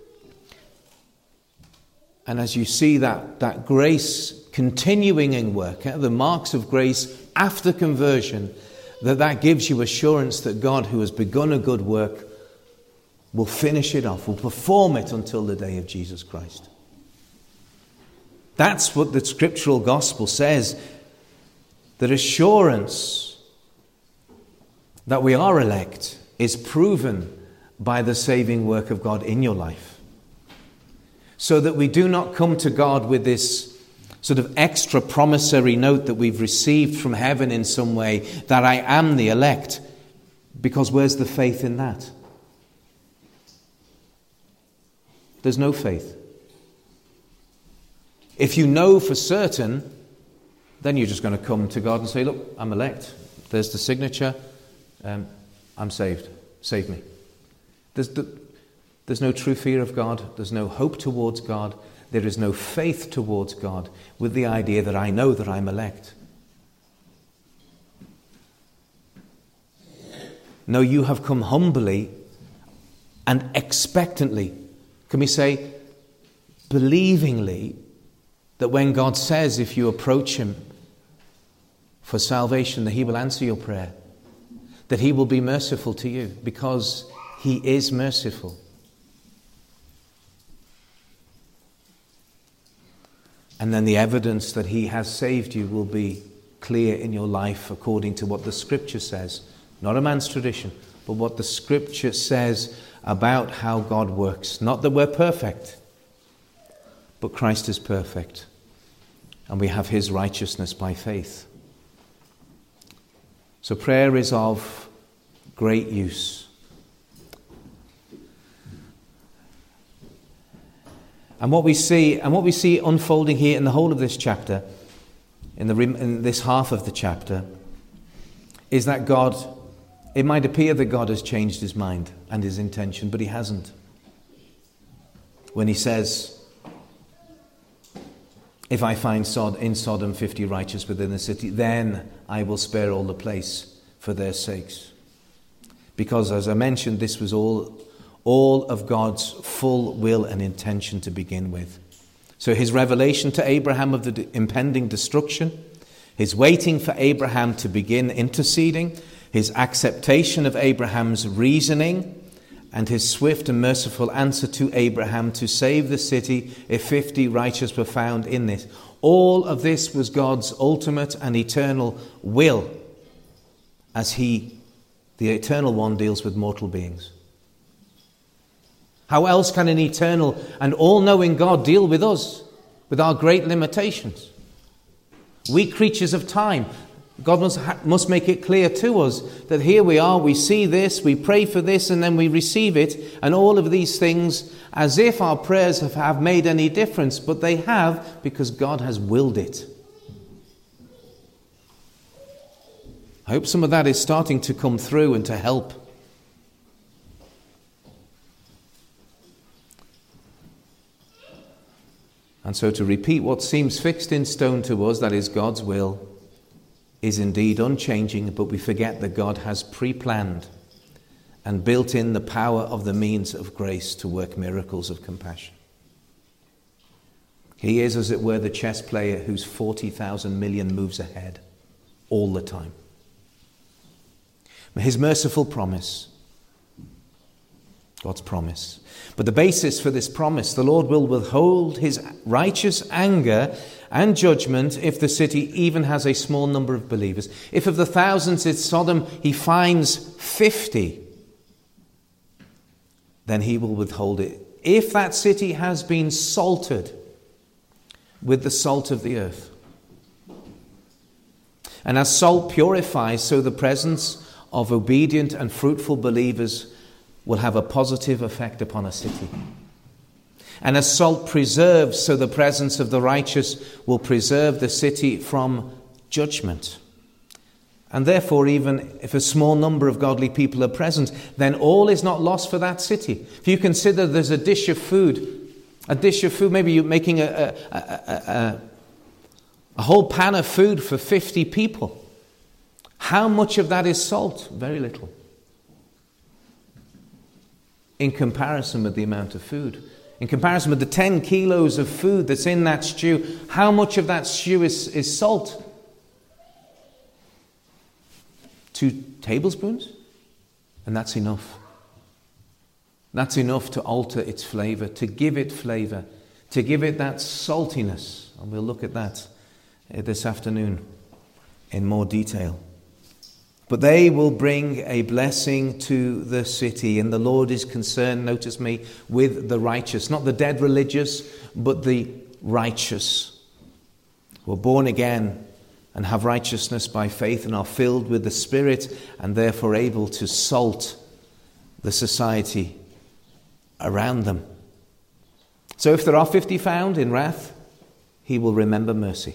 S1: And as you see that grace continuing in work, the marks of grace after conversion, that gives you assurance that God, who has begun a good work, will finish it off, will perform it until the day of Jesus Christ. That's what the scriptural gospel says. The assurance that we are elect is proven by the saving work of God in your life. So that we do not come to God with this sort of extra promissory note that we've received from heaven in some way, that I am the elect. Because where's the faith in that? There's no faith. If you know for certain, then you're just going to come to God and say, look, I'm elect. There's the signature. I'm saved. Save me. There's no true fear of God. There's no hope towards God. There is no faith towards God with the idea that I know that I'm elect. No, you have come humbly and expectantly. Can we say believingly that when God says if you approach him for salvation that he will answer your prayer, that he will be merciful to you because he is merciful. And then the evidence that he has saved you will be clear in your life according to what the Scripture says. Not a man's tradition, but what the Scripture says about how God works. Not that we're perfect, but Christ is perfect. And we have his righteousness by faith. So prayer is of great use. And what we see unfolding here in the whole of this chapter, in this half of the chapter, is that God, it might appear that God has changed his mind and his intention, but he hasn't. When he says, if I find in Sodom 50 righteous within the city, then I will spare all the place for their sakes. Because, as I mentioned, this was all of God's full will and intention to begin with. So his revelation to Abraham of the impending destruction, his waiting for Abraham to begin interceding, his acceptation of Abraham's reasoning, and his swift and merciful answer to Abraham to save the city if 50 righteous were found in this. All of this was God's ultimate and eternal will as he, the eternal one, deals with mortal beings. How else can an eternal and all-knowing God deal with us, with our great limitations? We creatures of time. God must make it clear to us that here we are, we see this, we pray for this, and then we receive it, and all of these things, as if our prayers have made any difference, but they have, because God has willed it. I hope some of that is starting to come through and to help. And so to repeat what seems fixed in stone to us, that is God's will, is indeed unchanging, but we forget that God has pre-planned and built in the power of the means of grace to work miracles of compassion. He is, as it were, the chess player whose 40,000 million moves ahead all the time. His merciful promise, God's promise. But the basis for this promise, the Lord will withhold his righteous anger and judgment if the city even has a small number of believers. If of the thousands in Sodom he finds 50, then he will withhold it. If that city has been salted with the salt of the earth. And as salt purifies, so the presence of obedient and fruitful believers will have a positive effect upon a city. And as salt preserves, so the presence of the righteous will preserve the city from judgment. And therefore, even if a small number of godly people are present, then all is not lost for that city. If you consider there's a dish of food, maybe you're making a whole pan of food for 50 people. How much of that is salt? Very little. In comparison with the amount of food. In comparison with the 10 kilos of food that's in that stew, how much of that stew is salt? 2 tablespoons? And that's enough. That's enough to alter its flavor, to give it flavor, to give it that saltiness. And we'll look at that this afternoon. in more detail. But they will bring a blessing to the city. And the Lord is concerned, notice me, with the righteous. Not the dead religious, but the righteous. Who are born again and have righteousness by faith and are filled with the Spirit and therefore able to salt the society around them. So if there are 50 found in wrath, he will remember mercy.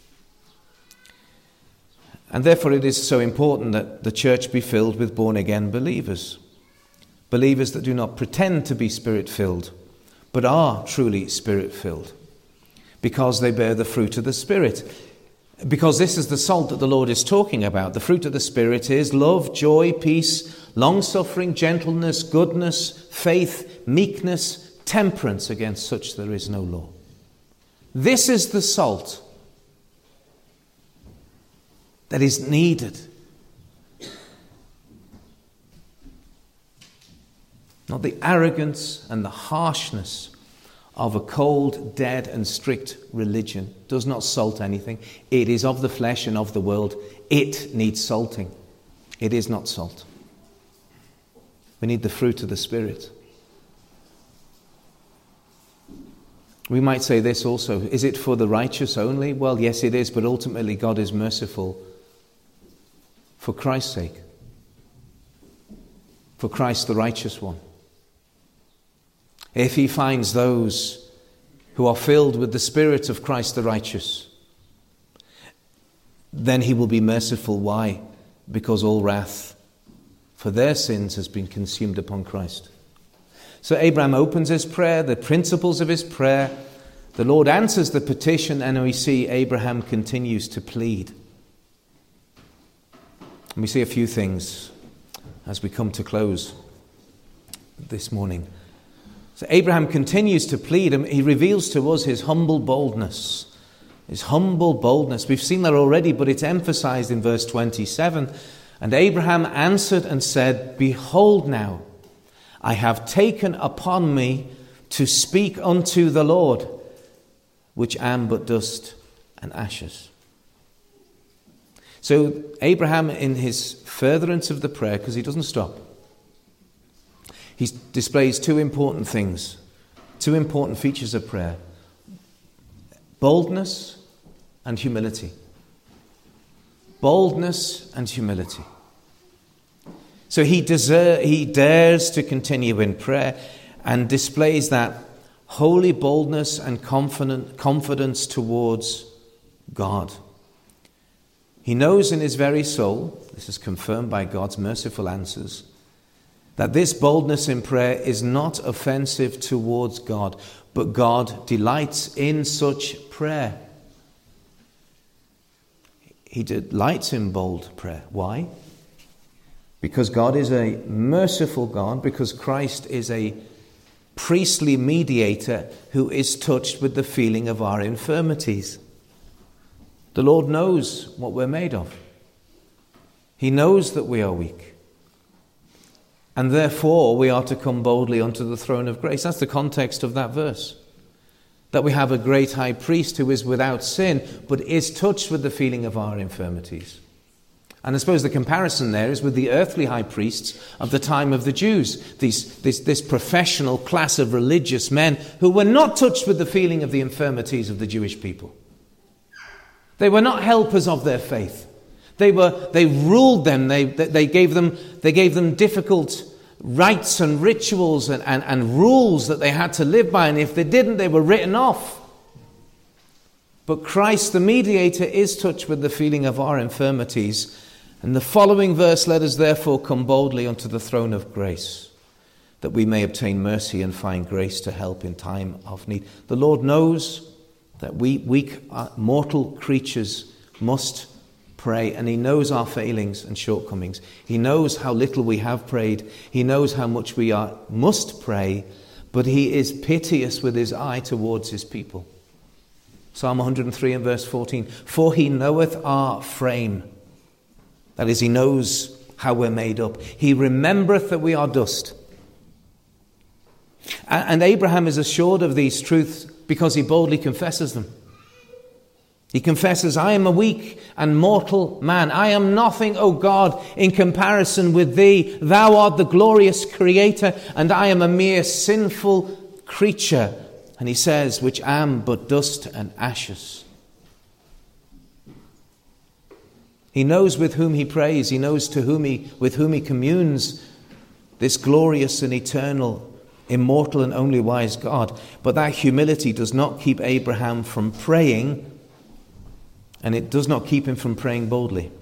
S1: And therefore it is so important that the church be filled with born-again believers. Believers that do not pretend to be Spirit-filled, but are truly Spirit-filled, because they bear the fruit of the Spirit. Because this is the salt that the Lord is talking about. The fruit of the Spirit is love, joy, peace, long-suffering, gentleness, goodness, faith, meekness, temperance. Against such there is no law. This is the salt that is needed. Not the arrogance and the harshness of a cold, dead and strict religion. Does not salt anything. It is of the flesh and of the world. It needs salting. It is not salt. We need the fruit of the Spirit. We might say this also. Is it for the righteous only? Well, yes, it is, but ultimately God is merciful for Christ's sake. For Christ, the righteous one. If he finds those who are filled with the Spirit of Christ the righteous, then he will be merciful. Why? Because all wrath for their sins has been consumed upon Christ. So Abraham opens his prayer, the principles of his prayer. The Lord answers the petition, and we see Abraham continues to plead. And we see a few things as we come to close this morning. So Abraham continues to plead, and he reveals to us his humble boldness. His humble boldness. We've seen that already, but it's emphasized in verse 27. And Abraham answered and said, "Behold now, I have taken upon me to speak unto the Lord, which am but dust and ashes." So Abraham, in his furtherance of the prayer, because he doesn't stop, he displays two important things, two important features of prayer: boldness and humility. Boldness and humility. So he dares to continue in prayer and displays that holy boldness and confidence towards God. He knows in his very soul, this is confirmed by God's merciful answers, that this boldness in prayer is not offensive towards God, but God delights in such prayer. He delights in bold prayer. Why? Because God is a merciful God, because Christ is a priestly mediator who is touched with the feeling of our infirmities. The Lord knows what we're made of. He knows that we are weak. And therefore we are to come boldly unto the throne of grace. That's the context of that verse. That we have a great high priest who is without sin, but is touched with the feeling of our infirmities. And I suppose the comparison there is with the earthly high priests of the time of the Jews. This professional class of religious men who were not touched with the feeling of the infirmities of the Jewish people. They were not helpers of their faith. They ruled them. They gave them difficult rites and rituals and rules that they had to live by. And if they didn't, they were written off. But Christ, the mediator, is touched with the feeling of our infirmities. And the following verse, let us therefore come boldly unto the throne of grace, that we may obtain mercy and find grace to help in time of need. The Lord knows that we weak mortal creatures must pray, and he knows our failings and shortcomings. He knows how little we have prayed. He knows how much we must pray, but he is piteous with his eye towards his people. Psalm 103 and verse 14, "For he knoweth our frame." That is, he knows how we're made up. He remembereth that we are dust. And Abraham is assured of these truths because he boldly confesses them. He confesses, I am a weak and mortal man. I am nothing, O God, in comparison with thee. Thou art the glorious creator, and I am a mere sinful creature. And he says, which am but dust and ashes. He knows with whom he prays. He knows with whom he communes, this glorious and eternal, immortal and only wise God. But that humility does not keep Abraham from praying, and it does not keep him from praying boldly.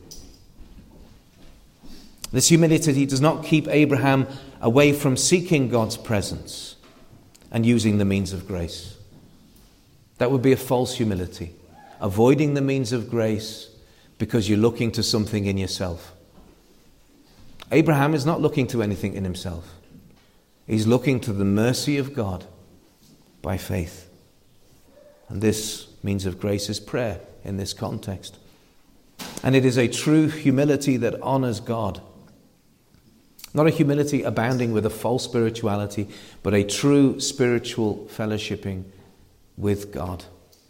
S1: This humility does not keep Abraham away from seeking God's presence and using the means of grace. That would be a false humility, avoiding the means of grace because you're looking to something in yourself. Abraham is not looking to anything in himself. He's looking to the mercy of God by faith. And this means of grace is prayer in this context. And it is a true humility that honors God. Not a humility abounding with a false spirituality, but a true spiritual fellowshipping with God.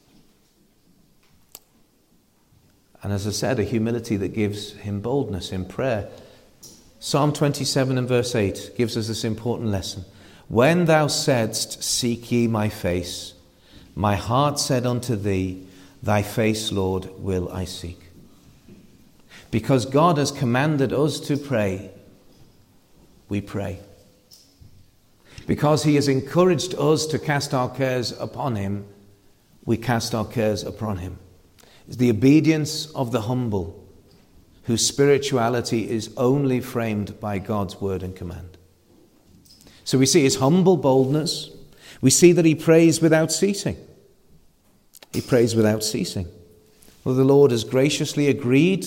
S1: And as I said, a humility that gives him boldness in prayer. Psalm 27 and verse 8 gives us this important lesson. When thou saidst, seek ye my face, my heart said unto thee, thy face, Lord, will I seek. Because God has commanded us to pray, we pray. Because he has encouraged us to cast our cares upon him, we cast our cares upon him. It's the obedience of the humble, whose spirituality is only framed by God's word and command. So we see his humble boldness. We see that he prays without ceasing. He prays without ceasing. Well, the Lord has graciously agreed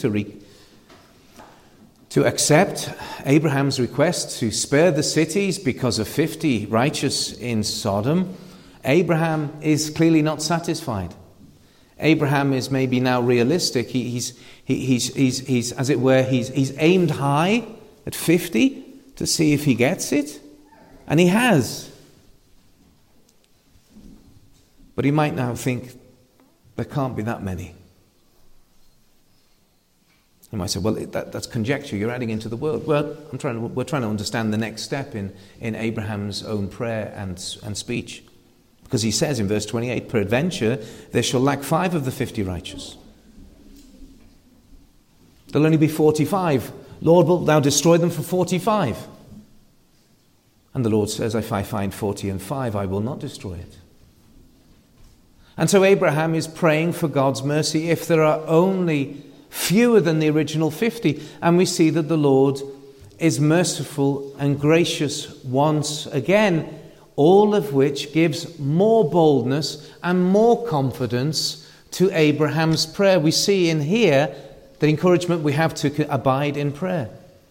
S1: to accept Abraham's request to spare the cities because of 50 righteous in Sodom. Abraham is clearly not satisfied. Abraham is maybe now realistic. He's as it were, he's aimed high at 50 to see if he gets it. And he has. But he might now think, there can't be that many. You might say, well, that's conjecture. You're adding into the world. Well, we're trying to understand the next step in Abraham's own prayer and speech. Because he says in verse 28, peradventure, there shall lack 5 of the 50 righteous. There'll only be 45. Lord, wilt thou destroy them for 45? And the Lord says, if I find 40 and 5, I will not destroy it. And so Abraham is praying for God's mercy if there are only fewer than the original 50. And we see that the Lord is merciful and gracious once again, all of which gives more boldness and more confidence to Abraham's prayer. We see in here the encouragement we have to abide in prayer.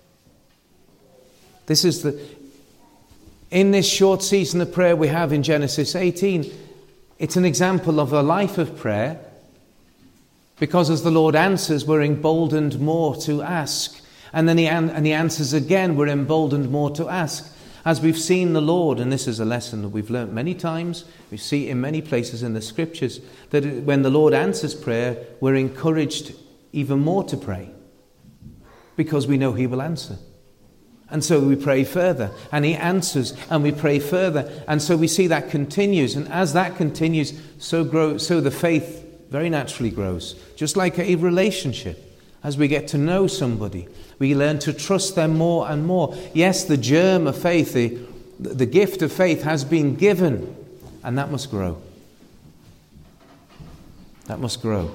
S1: In this short season of prayer we have in Genesis 18, it's an example of a life of prayer, because as the Lord answers, we're emboldened more to ask. And then he answers again, we're emboldened more to ask. As we've seen the Lord, and this is a lesson that we've learnt many times, we see in many places in the Scriptures, that when the Lord answers prayer, we're encouraged even more to pray, because we know he will answer. And so we pray further, and he answers, and we pray further. And so we see that continues, and as that continues, so the faith very naturally grows. Just like a relationship. As we get to know somebody, we learn to trust them more and more. Yes, the germ of faith, the gift of faith has been given, and that must grow. That must grow.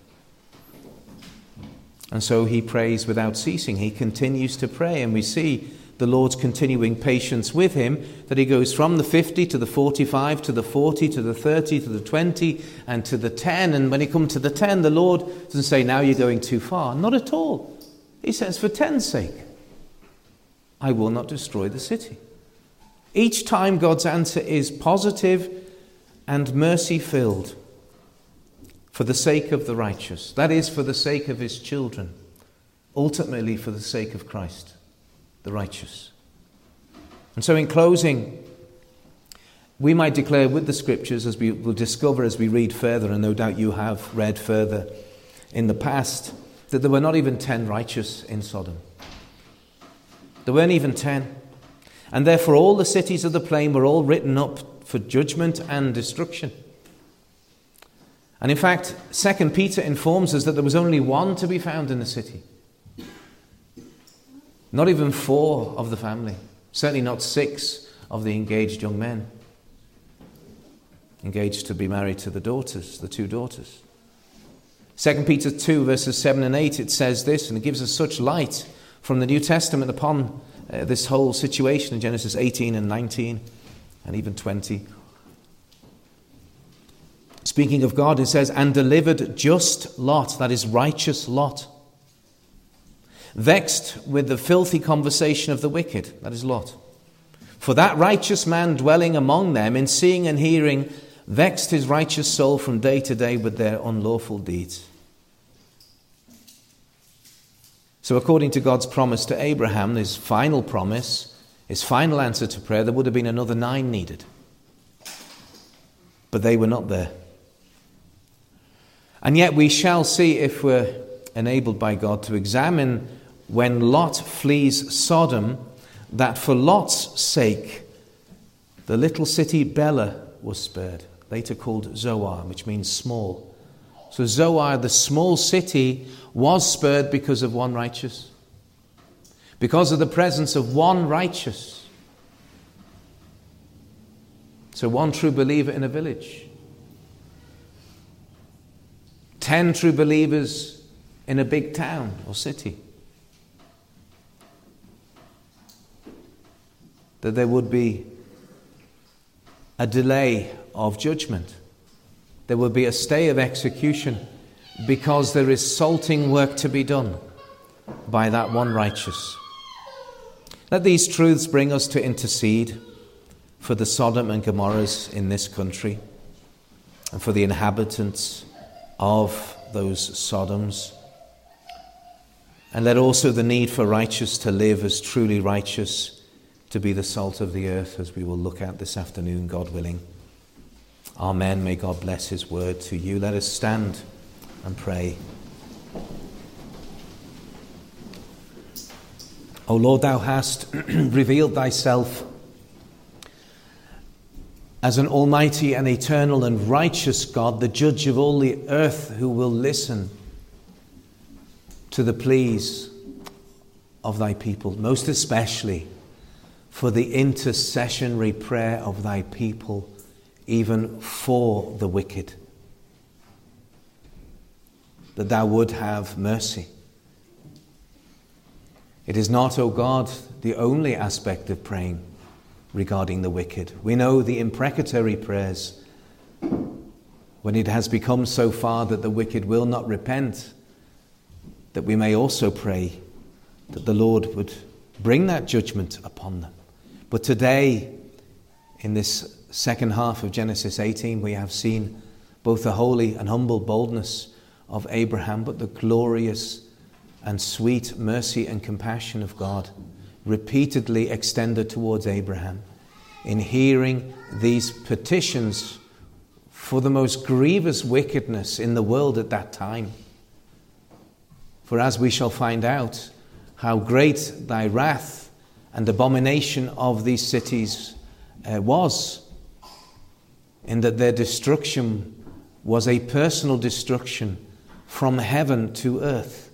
S1: And so he prays without ceasing. He continues to pray, and we see the Lord's continuing patience with him, that he goes from the 50 to the 45 to the 40 to the 30 to the 20 and to the 10. And when he comes to the 10, the Lord doesn't say, now you're going too far. Not at all. He says, for 10's sake, I will not destroy the city. Each time God's answer is positive and mercy-filled, for the sake of the righteous. That is, for the sake of his children. Ultimately, for the sake of Christ, the righteous. And so in closing, we might declare with the scriptures, as we will discover as we read further, and no doubt you have read further in the past, that there were not even 10 righteous in Sodom. There weren't even 10. And therefore all the cities of the plain were all written up for judgment and destruction. And in fact, 2 Peter informs us that there was only one to be found in the city. Not even 4 of the family. Certainly not 6 of the engaged young men. Engaged to be married to the 2 daughters. 2 Peter 2 verses 7 and 8, it says this, and it gives us such light from the New Testament upon this whole situation in Genesis 18 and 19 and even 20. Speaking of God, it says, and delivered just Lot, that is righteous Lot, vexed with the filthy conversation of the wicked, that is Lot. For that righteous man dwelling among them, in seeing and hearing, vexed his righteous soul from day to day with their unlawful deeds. So according to God's promise to Abraham, his final promise, his final answer to prayer, there would have been another 9 needed. But they were not there. And yet we shall see, if we're enabled by God to examine when Lot flees Sodom, that for Lot's sake, the little city Bela was spared, later called Zoar, which means small. So Zoar, the small city, was spared because of one righteous. Because of the presence of one righteous. So one true believer in a village. 10 true believers in a big town or city. That there would be a delay of judgment. There would be a stay of execution because there is salting work to be done by that one righteous. Let these truths bring us to intercede for the Sodom and Gomorrahs in this country and for the inhabitants of those Sodoms. And let also the need for righteous to live as truly righteous to be the salt of the earth, as we will look at this afternoon, God willing. Amen. May God bless his word to you. Let us stand and pray. O Lord, thou hast revealed thyself as an almighty and eternal and righteous God, the judge of all the earth, who will listen to the pleas of thy people, most especially for the intercessionary prayer of thy people, even for the wicked, that thou would have mercy. It is not, O God, the only aspect of praying regarding the wicked. We know the imprecatory prayers, when it has become so far that the wicked will not repent, that we may also pray that the Lord would bring that judgment upon them. But today, in this second half of Genesis 18, we have seen both the holy and humble boldness of Abraham, but the glorious and sweet mercy and compassion of God repeatedly extended towards Abraham in hearing these petitions for the most grievous wickedness in the world at that time. For as we shall find out, how great thy wrath and abomination of these cities was, in that their destruction was a personal destruction from heaven to earth.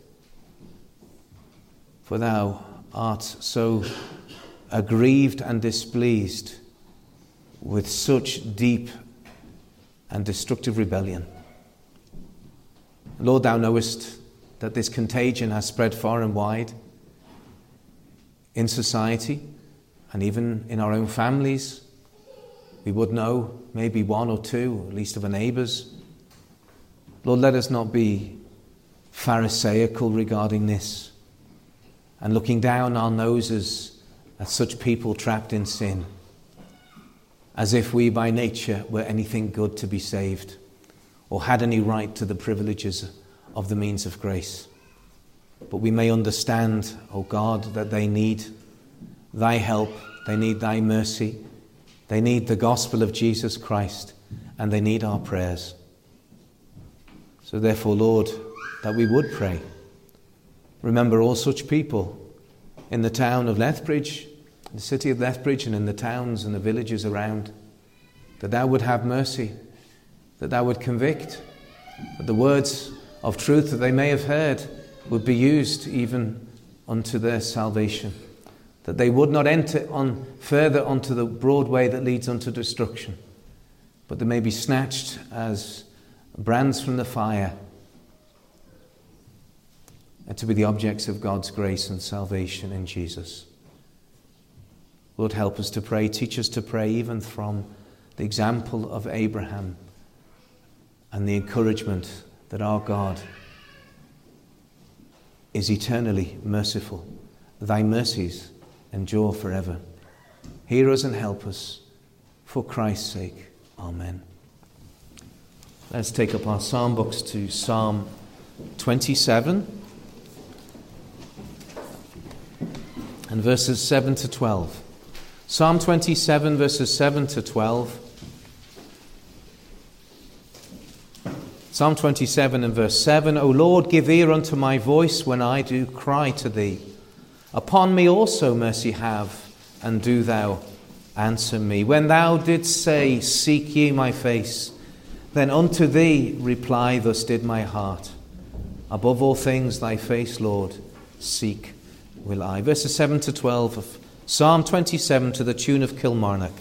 S1: For thou art so aggrieved and displeased with such deep and destructive rebellion. Lord, thou knowest that this contagion has spread far and wide in society and even in our own families. We would know maybe 1 or 2, at least of our neighbours. Lord, let us not be pharisaical regarding this and looking down our noses at such people trapped in sin, as if we by nature were anything good to be saved or had any right to the privileges of the means of grace. But we may understand, O God, that they need thy help, they need thy mercy, They need the gospel of Jesus Christ, and they need our prayers. So therefore, Lord, that we would pray. Remember all such people in the town of Lethbridge, the city of Lethbridge, and in the towns and the villages around, that thou would have mercy, that thou would convict, that the words of truth that they may have heard would be used even unto their salvation, that they would not enter on further onto the broad way that leads unto destruction, but they may be snatched as brands from the fire, and to be the objects of God's grace and salvation in Jesus. Lord, help us to pray. Teach us to pray even from the example of Abraham and the encouragement that our God is eternally merciful. Thy mercies endure forever. Hear us and help us for Christ's sake. Amen. Let's take up our psalm books to Psalm 27 and verses 7 to 12. Psalm 27, verses 7 to 12. Psalm 27 and verse 7. O Lord, give ear unto my voice when I do cry to thee. Upon me also mercy have, and do thou answer me. When thou didst say, seek ye my face, then unto thee reply, thus did my heart. Above all things thy face, Lord, seek will I. Verses 7 to 12 of Psalm 27 to the tune of Kilmarnock.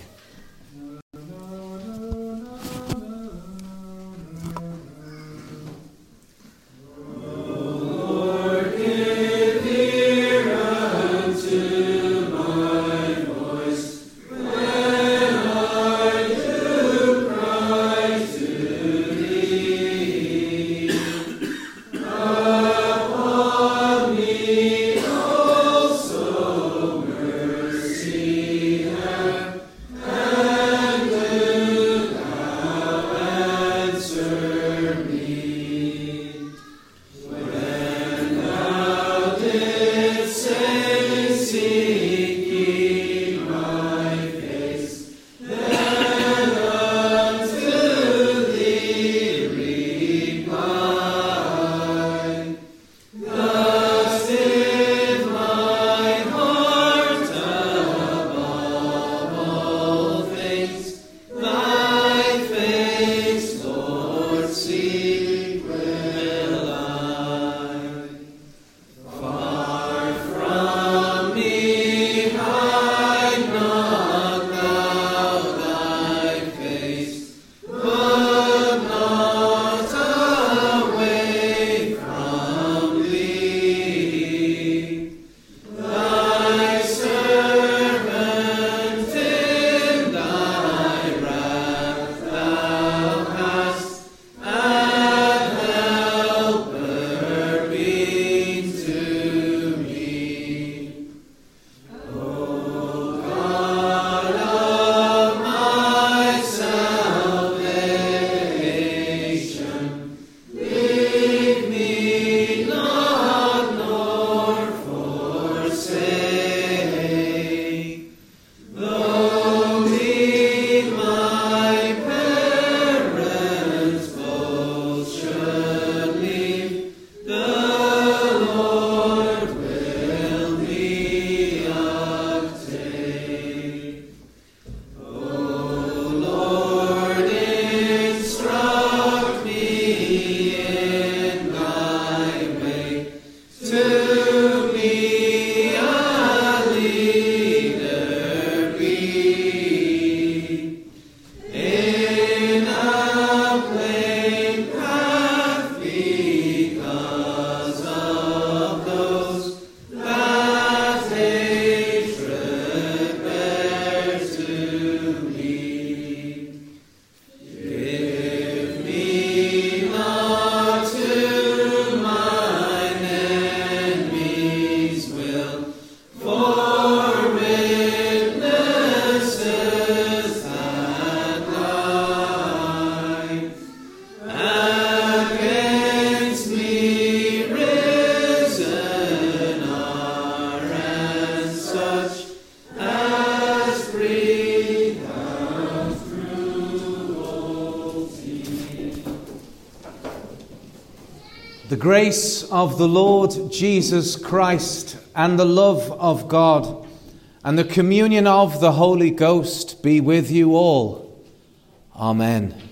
S1: The grace of the Lord Jesus Christ and the love of God and the communion of the Holy Ghost be with you all. Amen.